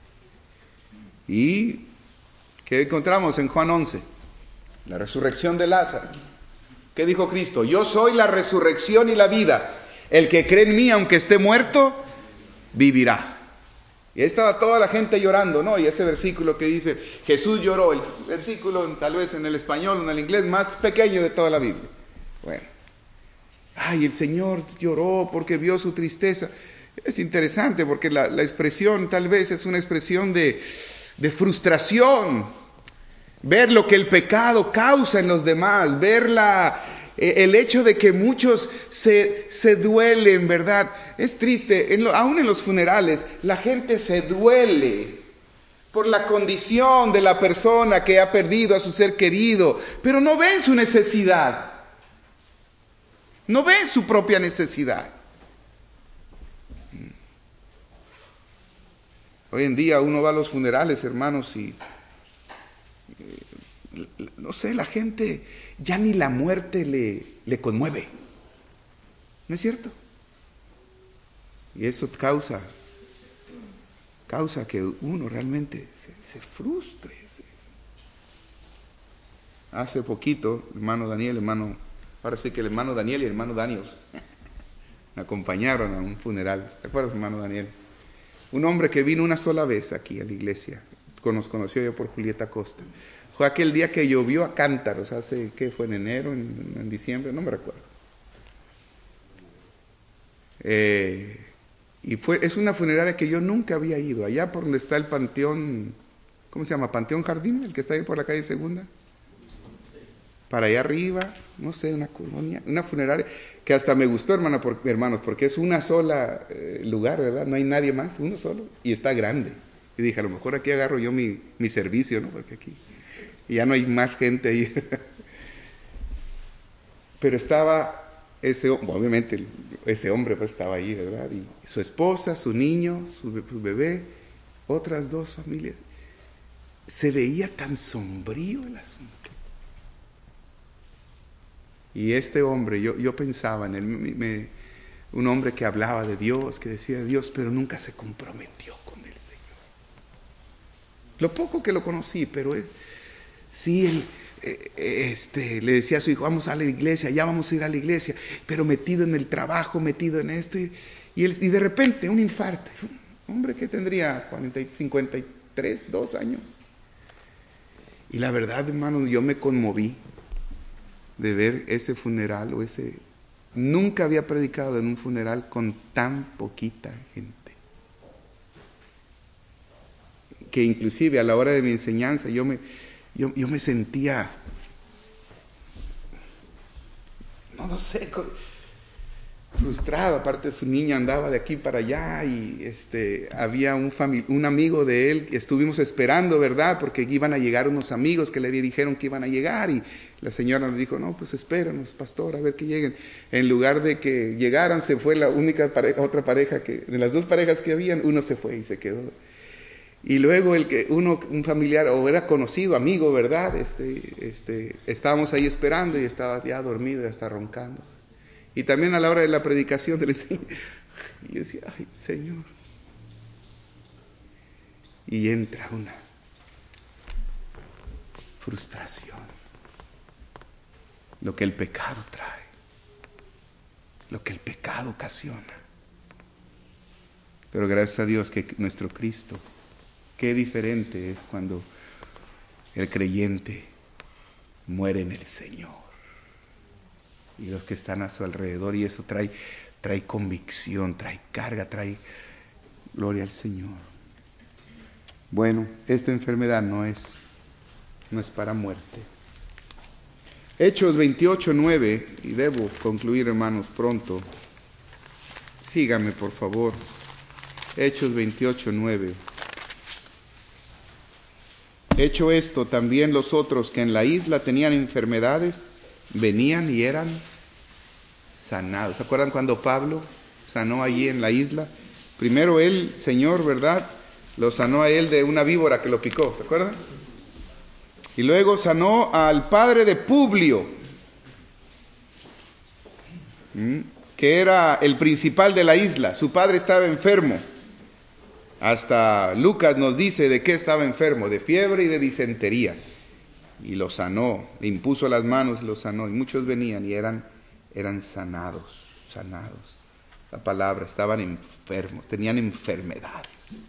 S1: ¿Y qué encontramos en Juan once? La resurrección de Lázaro. ¿Qué dijo Cristo? Yo soy la resurrección y la vida. El que cree en mí, aunque esté muerto, vivirá. Y ahí estaba toda la gente llorando, ¿no? Y ese versículo que dice, Jesús lloró, el versículo tal vez en el español o en el inglés más pequeño de toda la Biblia. Bueno, ay, el Señor lloró porque vio su tristeza. Es interesante porque la, la expresión tal vez es una expresión de, de frustración. Ver lo que el pecado causa en los demás, ver la... el hecho de que muchos se, se duelen, ¿verdad? Es triste, en lo, aún en los funerales, la gente se duele por la condición de la persona que ha perdido a su ser querido, pero no ven su necesidad, no ven su propia necesidad. Hoy en día uno va a los funerales, hermanos, y no sé, la gente ya ni la muerte le, le conmueve. ¿No es cierto? Y eso causa, causa que uno realmente se, se frustre. Hace poquito, hermano Daniel, hermano, ahora sí que el hermano Daniel y el hermano Daniels me acompañaron a un funeral. ¿Te acuerdas, hermano Daniel? Un hombre que vino una sola vez aquí a la iglesia, nos conoció yo por Julieta Costa. Fue aquel día que llovió a cántaros, hace, ¿qué fue? ¿En enero? ¿En, en diciembre? No me recuerdo. Eh, y fue, es una funeraria que yo nunca había ido, allá por donde está el Panteón, ¿cómo se llama? Panteón Jardín, el que está ahí por la calle Segunda. Para allá arriba, no sé, una colonia, una funeraria, que hasta me gustó, hermano, por, hermanos, porque es una sola eh, lugar, ¿verdad? No hay nadie más, uno solo, y está grande. Y dije, a lo mejor aquí agarro yo mi, mi servicio, ¿no? Porque aquí ya no hay más gente ahí. Pero estaba ese, obviamente, ese hombre pues estaba ahí, ¿verdad? Y su esposa, su niño, su, su bebé, otras dos familias. Se veía tan sombrío el asunto. Y este hombre, yo, yo pensaba en él, me, me, un hombre que hablaba de Dios, que decía de Dios, pero nunca se comprometió con el Señor. Lo poco que lo conocí, pero es, sí, él, eh, este, le decía a su hijo, vamos a la iglesia, ya vamos a ir a la iglesia, pero metido en el trabajo, metido en esto, y, y, él, y de repente un infarto. Un hombre que tendría cuarenta, cincuenta y tres, dos años. Y la verdad, hermano, yo me conmoví de ver ese funeral o ese... Nunca había predicado en un funeral con tan poquita gente. Que inclusive a la hora de mi enseñanza yo me, yo, yo me sentía, no lo sé, frustrado. Aparte su niña andaba de aquí para allá y este, había un, famili- un amigo de él que estuvimos esperando, ¿verdad? Porque iban a llegar unos amigos que le dijeron que iban a llegar y la señora nos dijo, no, pues espéranos, pastor, a ver que lleguen. En lugar de que llegaran, se fue la única pareja, otra pareja que, de las dos parejas que habían, uno se fue y se quedó. Y luego el que uno, un familiar, o era conocido, amigo, ¿verdad? Este, este, estábamos ahí esperando y estaba ya dormido y hasta roncando. Y también a la hora de la predicación del Señor, y yo decía, ay, Señor. Y entra una frustración. Lo que el pecado trae, lo que el pecado ocasiona. Pero gracias a Dios que nuestro Cristo, qué diferente es cuando el creyente muere en el Señor. Y los que están a su alrededor, y eso trae, trae convicción, trae carga, trae gloria al Señor. Bueno, esta enfermedad no es, no es para muerte. Hechos veintiocho, nueve, y debo concluir, hermanos, pronto. Síganme, por favor. Hechos veintiocho, nueve. Hecho esto, también los otros que en la isla tenían enfermedades, venían y eran sanados. ¿Se acuerdan cuando Pablo sanó allí en la isla? Primero él, Señor, ¿verdad? Lo sanó a él de una víbora que lo picó, ¿se acuerdan? Y luego sanó al padre de Publio, que era el principal de la isla. Su padre estaba enfermo. Hasta Lucas nos dice de qué estaba enfermo, de fiebre y de disentería. Y lo sanó, le impuso las manos y lo sanó. Y muchos venían y eran, eran sanados, sanados. La palabra, estaban enfermos, tenían enfermedades.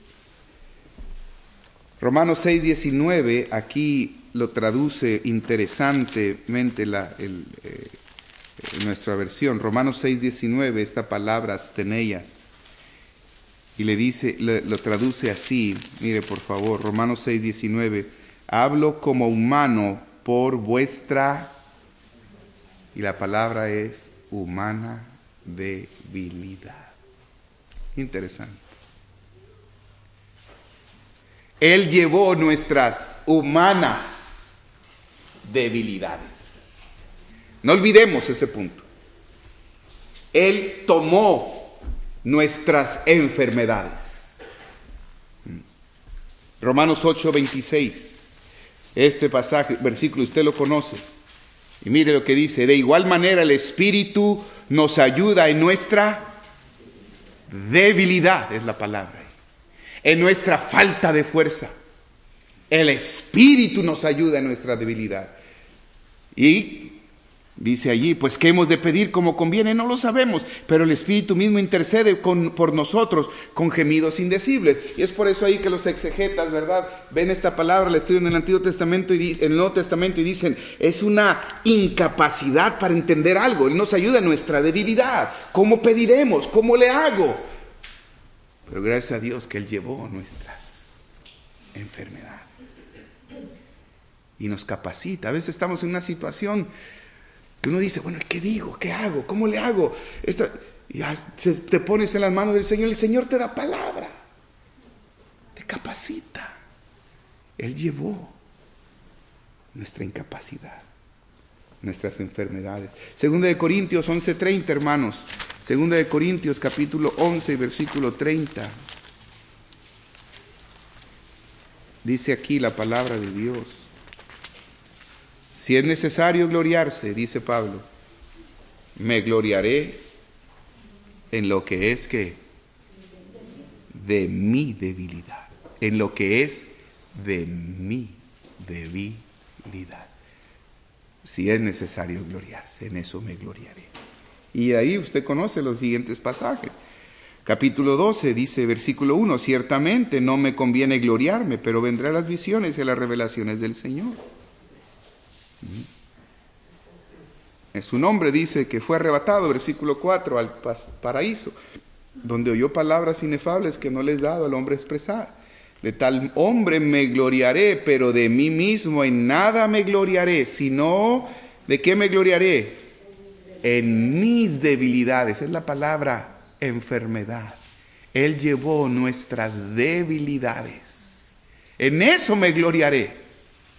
S1: Romanos seis, diecinueve, aquí lo traduce interesantemente la, el, eh, nuestra versión. Romanos seis, diecinueve, esta palabra asteneias. Y le dice, le, lo traduce así, mire por favor, Romanos seis, diecinueve, hablo como humano por vuestra, y la palabra es humana debilidad. Interesante. Él llevó nuestras humanas debilidades. No olvidemos ese punto. Él tomó nuestras enfermedades. Romanos ocho, veintiséis. Este pasaje, versículo, usted lo conoce. Y mire lo que dice: de igual manera el Espíritu nos ayuda en nuestra debilidad, es la palabra, en nuestra falta de fuerza. El Espíritu nos ayuda en nuestra debilidad. Y dice allí, pues ¿qué hemos de pedir como conviene? No lo sabemos, pero el Espíritu mismo intercede con, por nosotros con gemidos indecibles. Y es por eso ahí que los exegetas, ¿verdad?, ven esta palabra, la estudian en el Antiguo Testamento y en el Nuevo Testamento y dicen, es una incapacidad para entender algo. Él nos ayuda en nuestra debilidad. ¿Cómo pediremos? ¿Cómo le hago? Pero gracias a Dios que Él llevó nuestras enfermedades y nos capacita. A veces estamos en una situación que uno dice, bueno, ¿qué digo? ¿Qué hago? ¿Cómo le hago? Esta, y ya te pones en las manos del Señor, el Señor te da palabra, te capacita. Él llevó nuestra incapacidad, nuestras enfermedades. Segunda de Corintios once treinta, hermanos. Segunda de Corintios capítulo once, versículo treinta. Dice aquí la palabra de Dios. Si es necesario gloriarse, dice Pablo, me gloriaré en lo que es que de mi debilidad, en lo que es de mi debilidad. Si es necesario gloriarse, en eso me gloriaré. Y ahí usted conoce los siguientes pasajes. Capítulo doce dice, versículo uno, ciertamente no me conviene gloriarme, pero vendrán las visiones y las revelaciones del Señor. En su nombre dice que fue arrebatado, versículo cuatro, al paraíso, donde oyó palabras inefables que no les he dado al hombre expresar. De tal hombre me gloriaré, pero de mí mismo en nada me gloriaré, sino, ¿de qué me gloriaré? En mis debilidades. Es la palabra enfermedad. Él llevó nuestras debilidades. En eso me gloriaré.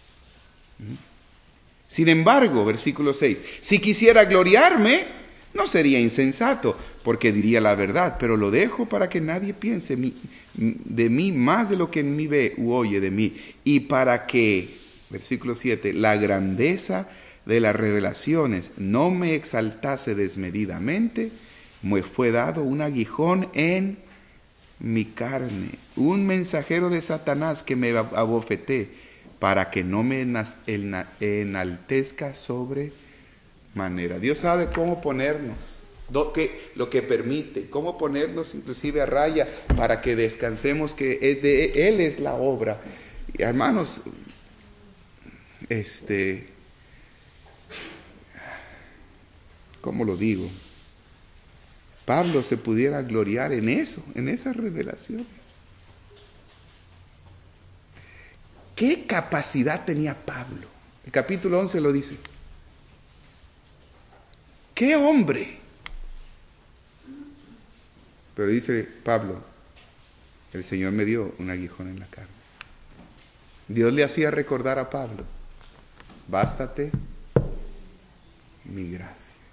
S1: Sin embargo, versículo seis, si quisiera gloriarme, no sería insensato, porque diría la verdad, pero lo dejo para que nadie piense mi, de mí más de lo que en mí ve u oye de mí, y para que, versículo siete, la grandeza de las revelaciones no me exaltase desmedidamente, me fue dado un aguijón en mi carne, un mensajero de Satanás que me abofeté, para que no me enaltezca sobre manera. Dios sabe cómo ponernos, lo que, lo que permite, cómo ponernos inclusive a raya para que descansemos, que es de Él es la obra. Y hermanos, este, ¿cómo lo digo? Pablo se pudiera gloriar en eso, en esa revelación. ¿Qué capacidad tenía Pablo? El capítulo once lo dice. ¡Qué hombre! Pero dice Pablo, el Señor me dio un aguijón en la carne. Dios le hacía recordar a Pablo, bástate mi gracia.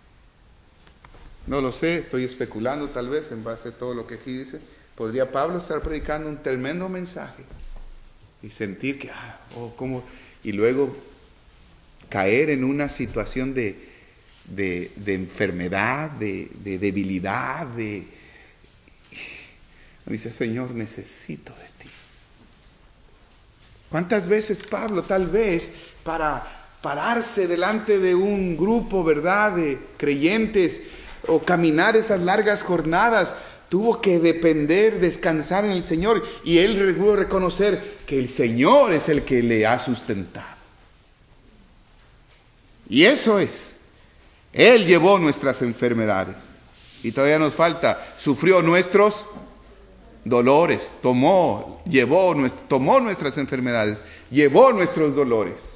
S1: No lo sé, estoy especulando tal vez en base a todo lo que aquí dice. Podría Pablo estar predicando un tremendo mensaje y sentir que, ah, oh, cómo, y luego caer en una situación de, de, de enfermedad, de, de debilidad, de... Dice, Señor, necesito de ti. ¿Cuántas veces Pablo, tal vez, para pararse delante de un grupo, ¿verdad?, de creyentes, o caminar esas largas jornadas, tuvo que depender, descansar en el Señor, y él pudo reconocer que el Señor es el que le ha sustentado? Y eso es, Él llevó nuestras enfermedades, y todavía nos falta, sufrió nuestros dolores, tomó, llevó, tomó nuestras enfermedades, llevó nuestros dolores.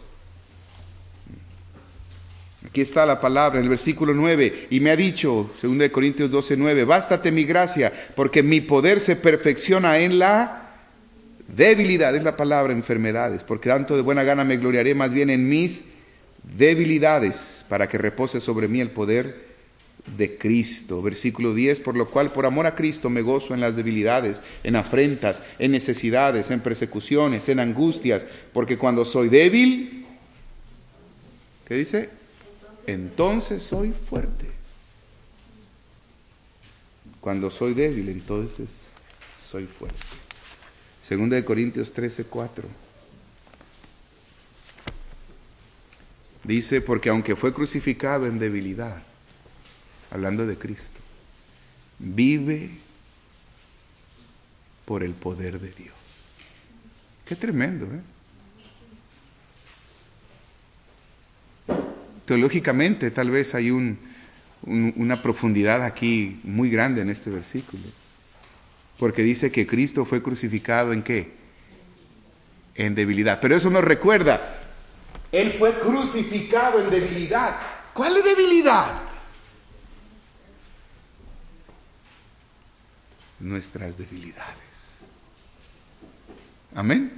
S1: Aquí está la palabra en el versículo nueve, y me ha dicho, segunda de Corintios doce nueve, bástate mi gracia, porque mi poder se perfecciona en la debilidad. Es la palabra enfermedades, porque tanto de buena gana me gloriaré más bien en mis debilidades, para que repose sobre mí el poder de Cristo. Versículo diez, por lo cual por amor a Cristo me gozo en las debilidades, en afrentas, en necesidades, en persecuciones, en angustias, porque cuando soy débil, ¿qué dice? Entonces soy fuerte. Cuando soy débil, entonces soy fuerte. Segunda de Corintios trece, cuatro. Dice, porque aunque fue crucificado en debilidad, hablando de Cristo, vive por el poder de Dios. Qué tremendo, ¿eh? Teológicamente tal vez hay un, un, una profundidad aquí muy grande en este versículo. Porque dice que Cristo fue crucificado ¿en qué? En debilidad. Pero eso nos recuerda, Él fue crucificado en debilidad. ¿Cuál es debilidad? Nuestras debilidades. Amén.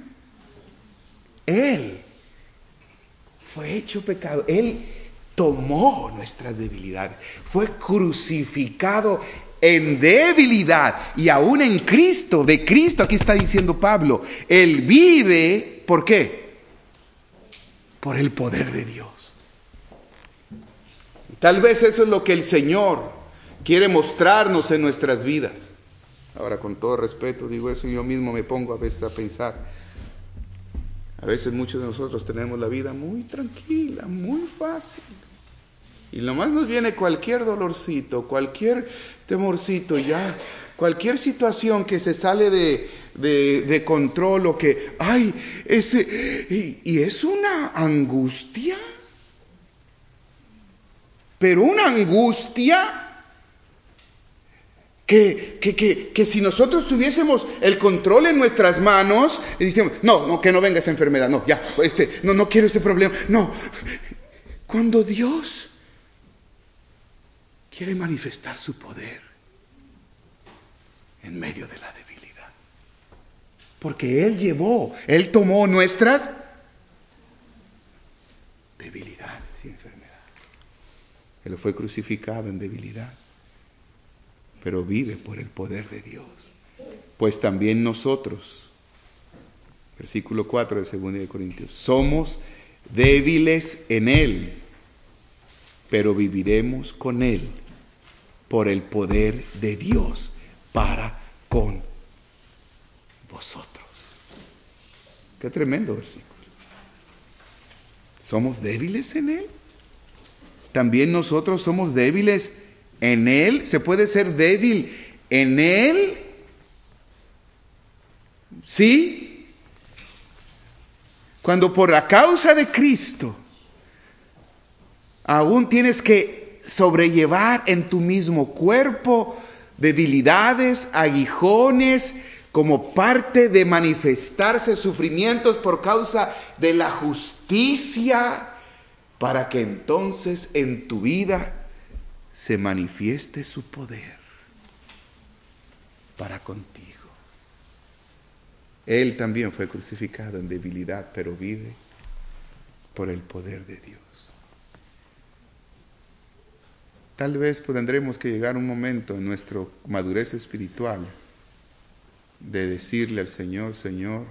S1: Él fue hecho pecado. Él tomó nuestras debilidades. Fue crucificado en debilidad. Y aún en Cristo, de Cristo, aquí está diciendo Pablo, Él vive, ¿por qué? Por el poder de Dios. Tal vez eso es lo que el Señor quiere mostrarnos en nuestras vidas. Ahora, con todo respeto digo eso, yo mismo me pongo a veces a pensar. A veces muchos de nosotros tenemos la vida muy tranquila, muy fácil. Y nomás nos viene cualquier dolorcito, cualquier temorcito, ya, cualquier situación que se sale de, de, de control o que, ay, ese, y, y es una angustia. Pero una angustia Que, que, que, que si nosotros tuviésemos el control en nuestras manos, y decimos, no, no, que no venga esa enfermedad, no, ya, este, no, no quiero ese problema, no. Cuando Dios quiere manifestar su poder en medio de la debilidad, porque Él llevó, Él tomó nuestras debilidades y enfermedades. Él fue crucificado en debilidad, pero vive por el poder de Dios. Pues también nosotros, versículo cuatro de segunda de Corintios, somos débiles en Él, pero viviremos con Él por el poder de Dios para con vosotros. Qué tremendo versículo. ¿Somos débiles en Él? También nosotros somos débiles en Él. ¿Se puede ser débil en Él? ¿Sí? Cuando por la causa de Cristo aún tienes que sobrellevar en tu mismo cuerpo debilidades, aguijones, como parte de manifestarse sufrimientos por causa de la justicia, para que entonces en tu vida se manifieste su poder para contigo. Él también fue crucificado en debilidad, pero vive por el poder de Dios. Tal vez tendremos que llegar a un momento en nuestra madurez espiritual de decirle al Señor, Señor,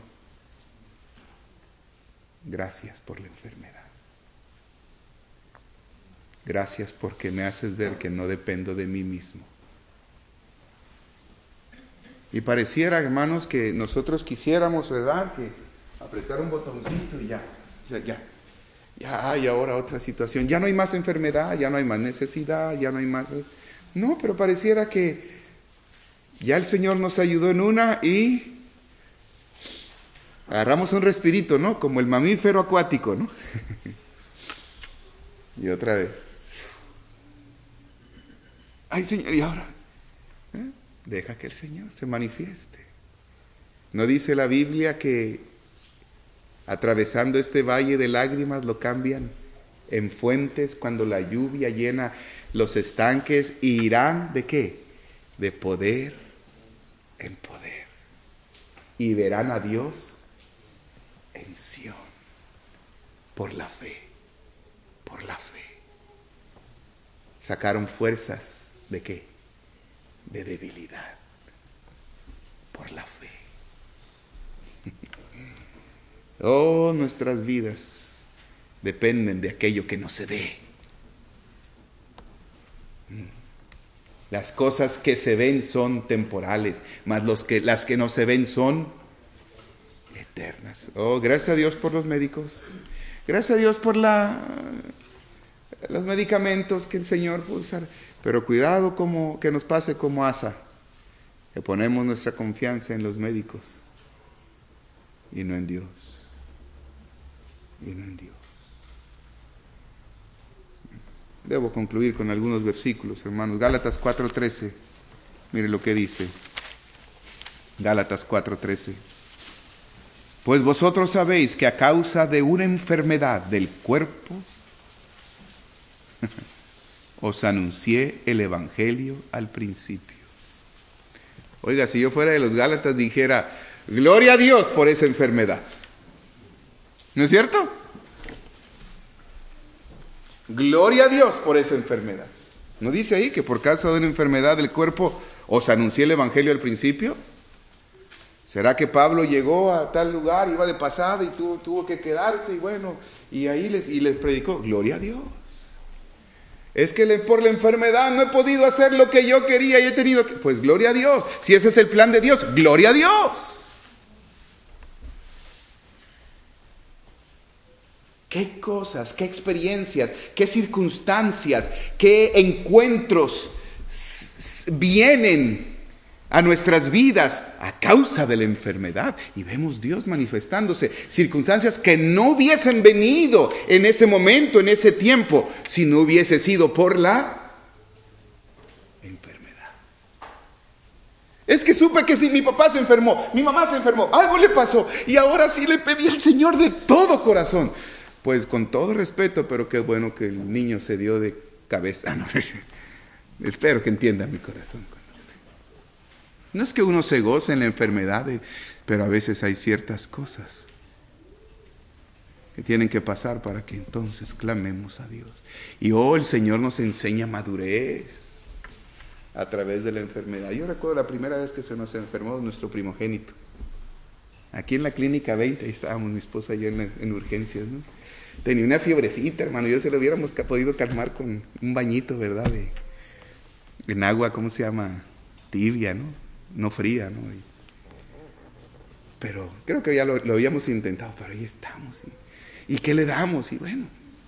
S1: gracias por la enfermedad. Gracias porque me haces ver que no dependo de mí mismo. Y pareciera, hermanos, que nosotros quisiéramos, ¿verdad?, que apretar un botoncito y ya, ya, ya hay ahora otra situación. Ya no hay más enfermedad, ya no hay más necesidad, ya no hay más... No, pero pareciera que ya el Señor nos ayudó en una y agarramos un respirito, ¿no? Como el mamífero acuático, ¿no? Y otra vez. Ay, Señor, ¿y ahora? ¿Eh? Deja que el Señor se manifieste. ¿No dice la Biblia que atravesando este valle de lágrimas lo cambian en fuentes cuando la lluvia llena los estanques y irán de qué? De poder en poder. Y verán a Dios en Sión por la fe, por la fe. sacaron fuerzas ¿de qué? De debilidad, por la fe. Oh, nuestras vidas dependen de aquello que no se ve. Las cosas que se ven son temporales, mas los que, las que no se ven son eternas. Oh, gracias a Dios por los médicos. Gracias a Dios por la, los medicamentos que el Señor puede usar. Pero cuidado como, que nos pase como Asa, que ponemos nuestra confianza en los médicos y no en Dios. Y no en Dios. Debo concluir con algunos versículos, hermanos. Gálatas cuatro trece. Mire lo que dice. Gálatas cuatro trece. Pues vosotros sabéis que a causa de una enfermedad del cuerpo os anuncié el evangelio al principio. Oiga, si yo fuera de los Gálatas dijera, gloria a Dios por esa enfermedad. ¿No es cierto? Gloria a Dios por esa enfermedad. ¿No dice ahí que por causa de una enfermedad del cuerpo os anuncié el evangelio al principio? ¿Será que Pablo llegó a tal lugar, iba de pasada y tuvo, tuvo que quedarse y bueno, y ahí les, y les predicó? Gloria a Dios. Es que le, por la enfermedad no he podido hacer lo que yo quería y he tenido que... Pues gloria a Dios. Si ese es el plan de Dios, gloria a Dios. ¿Qué cosas, qué experiencias, qué circunstancias, qué encuentros vienen a nuestras vidas a causa de la enfermedad? Y vemos Dios manifestándose. Circunstancias que no hubiesen venido en ese momento, en ese tiempo, si no hubiese sido por la enfermedad. Es que supe que si mi papá se enfermó, mi mamá se enfermó, algo le pasó y ahora sí le pedí al Señor de todo corazón. Pues con todo respeto, pero qué bueno que el niño se dio de cabeza. No, espero que entienda mi corazón. No es que uno se goce en la enfermedad, pero a veces hay ciertas cosas que tienen que pasar para que entonces clamemos a Dios. Y oh, el Señor nos enseña madurez a través de la enfermedad. Yo recuerdo la primera vez que se nos enfermó nuestro primogénito. Aquí en la clínica veinte, ahí estábamos mi esposa y yo en, en urgencias, ¿no? Tenía una fiebrecita, hermano. Yo se lo hubiéramos podido calmar con un bañito, ¿verdad? De, en agua, ¿cómo se llama? Tibia, ¿no? No fría, ¿no? Y, pero creo que ya lo, lo habíamos intentado, pero ahí estamos. ¿Y, ¿Y qué le damos? Y bueno,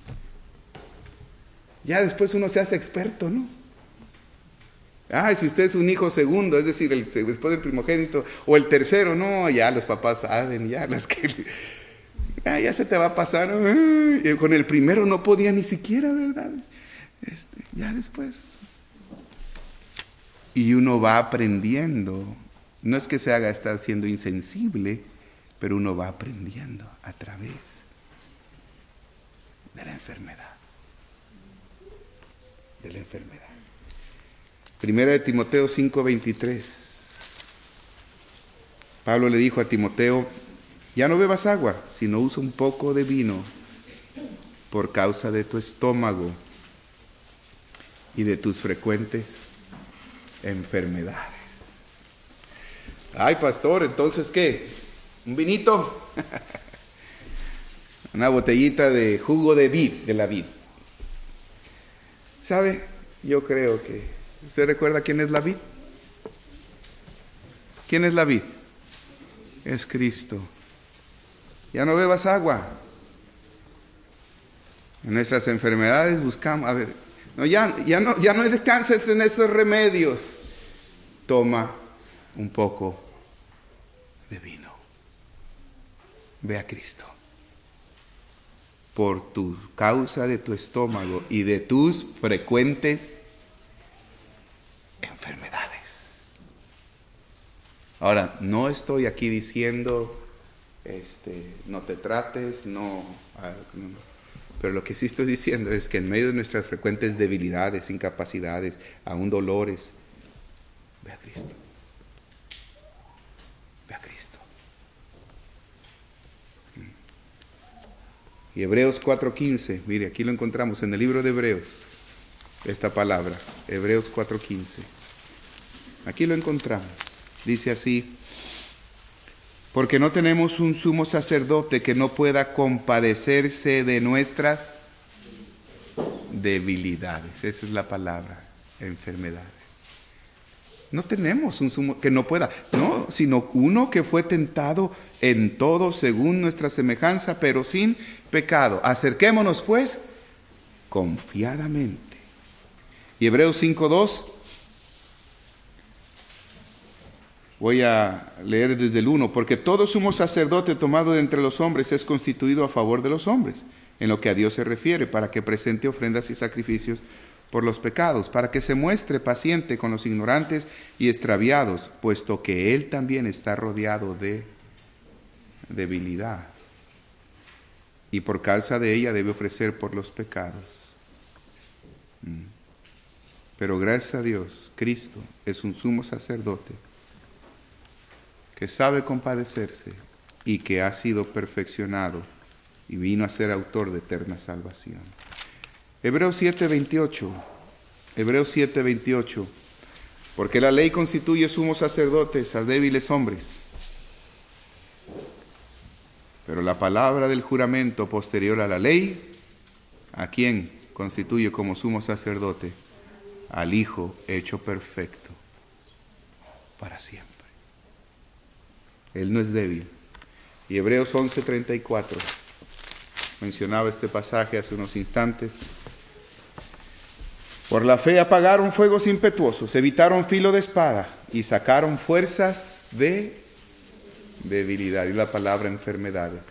S1: ya después uno se hace experto, ¿no? Ah, si usted es un hijo segundo, es decir, el, después del primogénito, o el tercero, no, ya los papás saben, ya las que... Ah, ya se te va a pasar. Y con el primero no podía ni siquiera, ¿verdad? Este, ya después. Y uno va aprendiendo. No es que se haga estar siendo insensible, pero uno va aprendiendo a través de la enfermedad. De la enfermedad. Primera de Timoteo cinco veintitrés. Pablo le dijo a Timoteo: ya no bebas agua, sino usa un poco de vino por causa de tu estómago y de tus frecuentes enfermedades. Ay, pastor, ¿entonces qué? ¿Un vinito? Una botellita de jugo de vid, de la vid. ¿Sabe? Yo creo que... ¿Usted recuerda quién es la vid? ¿Quién es la vid? Es Cristo. Ya no bebas agua. En nuestras enfermedades buscamos, a ver, no, ya, ya no, ya no descanses en esos remedios. Toma un poco de vino. Ve a Cristo. Por tu causa de tu estómago y de tus frecuentes enfermedades. Ahora, no estoy aquí diciendo... Este, no te trates, no, no, pero lo que sí estoy diciendo es que en medio de nuestras frecuentes debilidades, incapacidades, aún dolores, ve a Cristo, ve a Cristo. Y Hebreos cuatro quince, mire, aquí lo encontramos en el libro de Hebreos. esta palabra, Hebreos cuatro quince. Aquí lo encontramos. Dice así: porque no tenemos un sumo sacerdote que no pueda compadecerse de nuestras debilidades. Esa es la palabra, enfermedades. No tenemos un sumo que no pueda, no, sino uno que fue tentado en todo según nuestra semejanza, pero sin pecado. Acerquémonos pues confiadamente. Y Hebreos cinco dos, voy a leer desde el uno. Porque todo sumo sacerdote tomado de entre los hombres es constituido a favor de los hombres, en lo que a Dios se refiere, para que presente ofrendas y sacrificios por los pecados, para que se muestre paciente con los ignorantes y extraviados, puesto que Él también está rodeado de debilidad, y por causa de ella debe ofrecer por los pecados. Pero gracias a Dios, Cristo es un sumo sacerdote que sabe compadecerse y que ha sido perfeccionado y vino a ser autor de eterna salvación. Hebreos siete veintiocho, Hebreos siete veintiocho, porque la ley constituye sumos sacerdotes a débiles hombres, pero la palabra del juramento posterior a la ley, ¿a quién constituye como sumo sacerdote? Al Hijo hecho perfecto para siempre. Él no es débil. Y Hebreos once treinta y cuatro, mencionaba este pasaje hace unos instantes. Por la fe apagaron fuegos impetuosos, evitaron filo de espada y sacaron fuerzas de debilidad. Y la palabra enfermedades.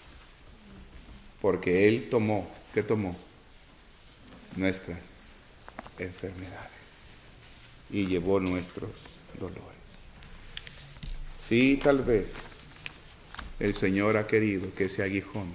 S1: Porque Él tomó, ¿qué tomó? Nuestras enfermedades y llevó nuestros dolores. Sí, tal vez el Señor ha querido que ese aguijón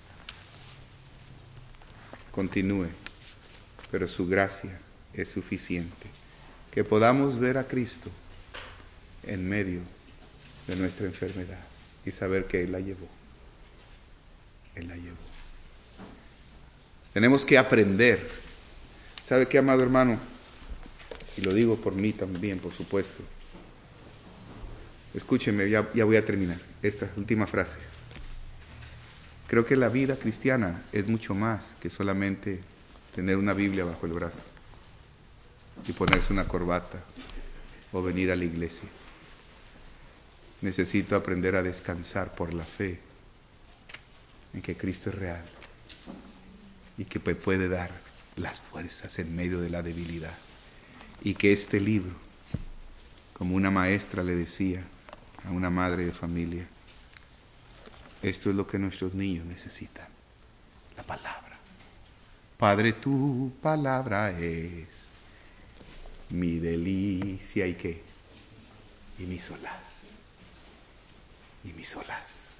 S1: continúe, pero su gracia es suficiente. Que podamos ver a Cristo en medio de nuestra enfermedad y saber que Él la llevó. Él la llevó. Tenemos que aprender. ¿Sabe qué, amado hermano? Y lo digo por mí también, por supuesto. Escúcheme, ya, ya voy a terminar esta última frase. Creo que la vida cristiana es mucho más que solamente tener una Biblia bajo el brazo y ponerse una corbata o venir a la iglesia. Necesito aprender a descansar por la fe en que Cristo es real y que me puede dar las fuerzas en medio de la debilidad. Y que este libro, como una maestra le decía a una madre de familia, esto es lo que nuestros niños necesitan, la palabra. Padre, tu palabra es mi delicia y qué, y mi solaz, y mi solaz.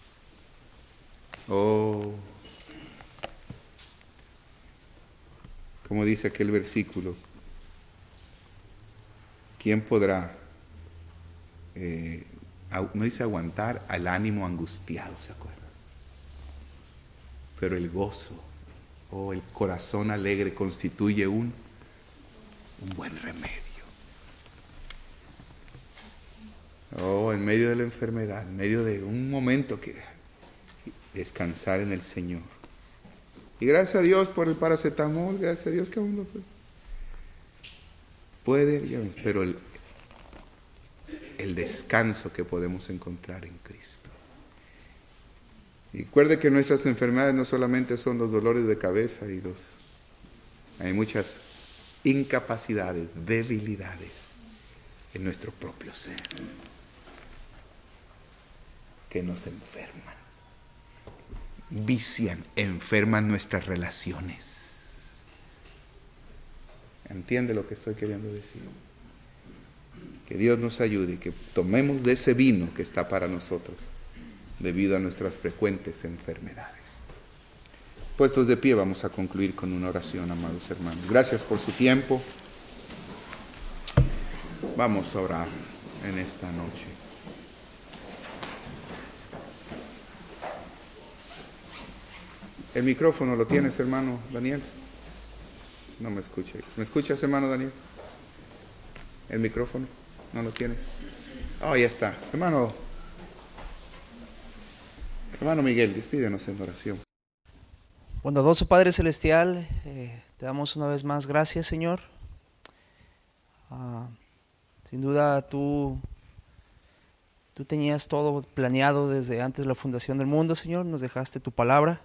S1: Oh, como dice aquel versículo, ¿quién podrá, eh, no dice aguantar al ánimo angustiado, ¿se acuerdan? Pero el gozo, o oh, el corazón alegre constituye un, un buen remedio. Oh, en medio de la enfermedad, en medio de un momento que descansar en el Señor. Y gracias a Dios por el paracetamol, gracias a Dios que aún lo puede, puede pero el, el descanso que podemos encontrar en Cristo. Y recuerde que nuestras enfermedades no solamente son los dolores de cabeza y los, hay muchas incapacidades, debilidades en nuestro propio ser que nos enferman, vician, enferman nuestras relaciones. ¿Entiende lo que estoy queriendo decir? Que Dios nos ayude y que tomemos de ese vino que está para nosotros debido a nuestras frecuentes enfermedades. Puestos de pie, vamos a concluir con una oración, amados hermanos. Gracias por su tiempo. Vamos a orar en esta noche. El micrófono lo tienes, hermano Daniel. No me escucha. ¿Me escuchas, hermano Daniel? ¿El micrófono? ¿No lo tienes? Oh, ya está. Hermano, hermano Miguel, despídenos en oración.
S2: Bondadoso Padre Celestial, eh, te damos una vez más gracias, Señor. Uh, sin duda tú, tú tenías todo planeado desde antes de la fundación del mundo, Señor. Nos dejaste tu palabra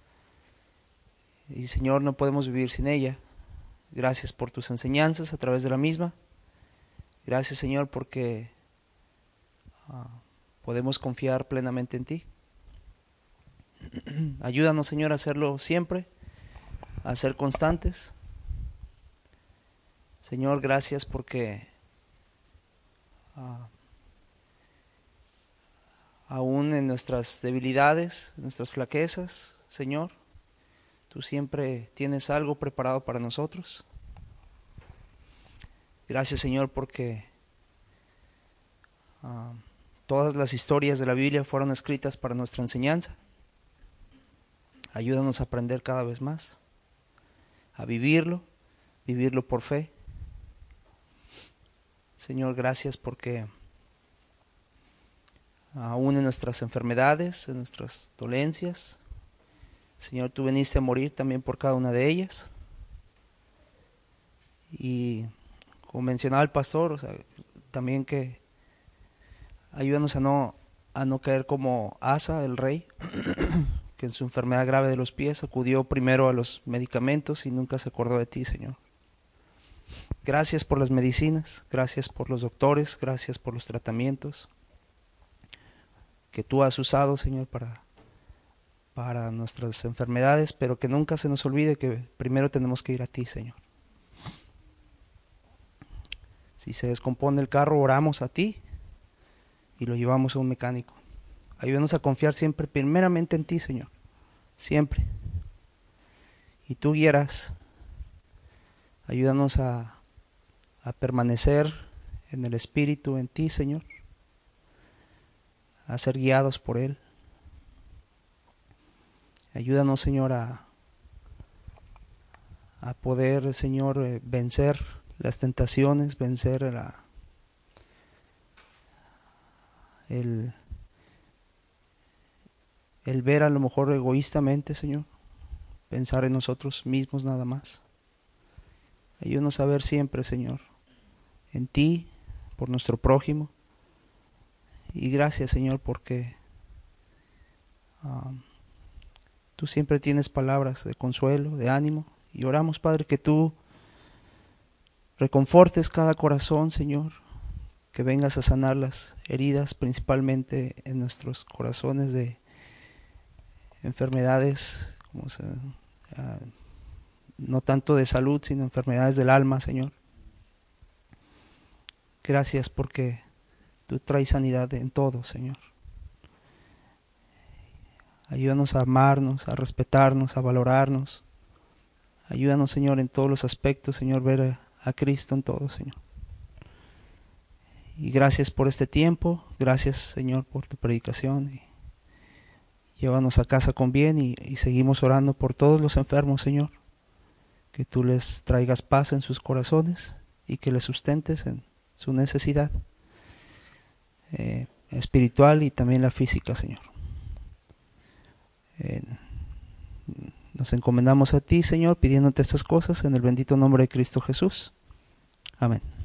S2: y, Señor, no podemos vivir sin ella. Gracias por tus enseñanzas a través de la misma. Gracias, Señor, porque uh, podemos confiar plenamente en ti. Ayúdanos, Señor, a hacerlo siempre, a ser constantes. Señor, gracias porque uh, aún en nuestras debilidades, en nuestras flaquezas, Señor, tú siempre tienes algo preparado para nosotros. Gracias, Señor, porque uh, todas las historias de la Biblia fueron escritas para nuestra enseñanza. Ayúdanos a aprender cada vez más, a vivirlo, vivirlo por fe. Señor, gracias porque aún en nuestras enfermedades, en nuestras dolencias, Señor, tú viniste a morir también por cada una de ellas. Y como mencionaba el pastor, o sea, también que ayúdanos a no, a no caer como Asa, el rey, que en su enfermedad grave de los pies acudió primero a los medicamentos y nunca se acordó de ti, Señor. Gracias por las medicinas, gracias por los doctores, gracias por los tratamientos que tú has usado, Señor, para, para nuestras enfermedades, pero que nunca se nos olvide que primero tenemos que ir a ti, Señor. Si se descompone el carro, oramos a ti y lo llevamos a un mecánico. Ayúdanos a confiar siempre primeramente en ti, Señor, siempre. Y tú guiarás. Ayúdanos a, a permanecer en el Espíritu, en ti, Señor, a ser guiados por Él. Ayúdanos, Señor, a, a poder, Señor, eh, vencer las tentaciones, vencer la, el... el ver a lo mejor egoístamente, Señor, pensar en nosotros mismos nada más. Ayúdanos a ver siempre, Señor, en ti, por nuestro prójimo. Y gracias, Señor, porque um, tú siempre tienes palabras de consuelo, de ánimo. Y oramos, Padre, que tú reconfortes cada corazón, Señor, que vengas a sanar las heridas, principalmente en nuestros corazones de enfermedades, como se, uh, no tanto de salud, sino enfermedades del alma, Señor. Gracias porque tú traes sanidad en todo, Señor. Ayúdanos a amarnos, a respetarnos, a valorarnos. Ayúdanos, Señor, en todos los aspectos, Señor, ver a, a Cristo en todo, Señor. Y gracias por este tiempo, gracias, Señor, por tu predicación. Y llévanos a casa con bien y, y seguimos orando por todos los enfermos, Señor. Que tú les traigas paz en sus corazones y que les sustentes en su necesidad eh, espiritual y también la física, Señor. Eh, nos encomendamos a ti, Señor, pidiéndote estas cosas en el bendito nombre de Cristo Jesús. Amén.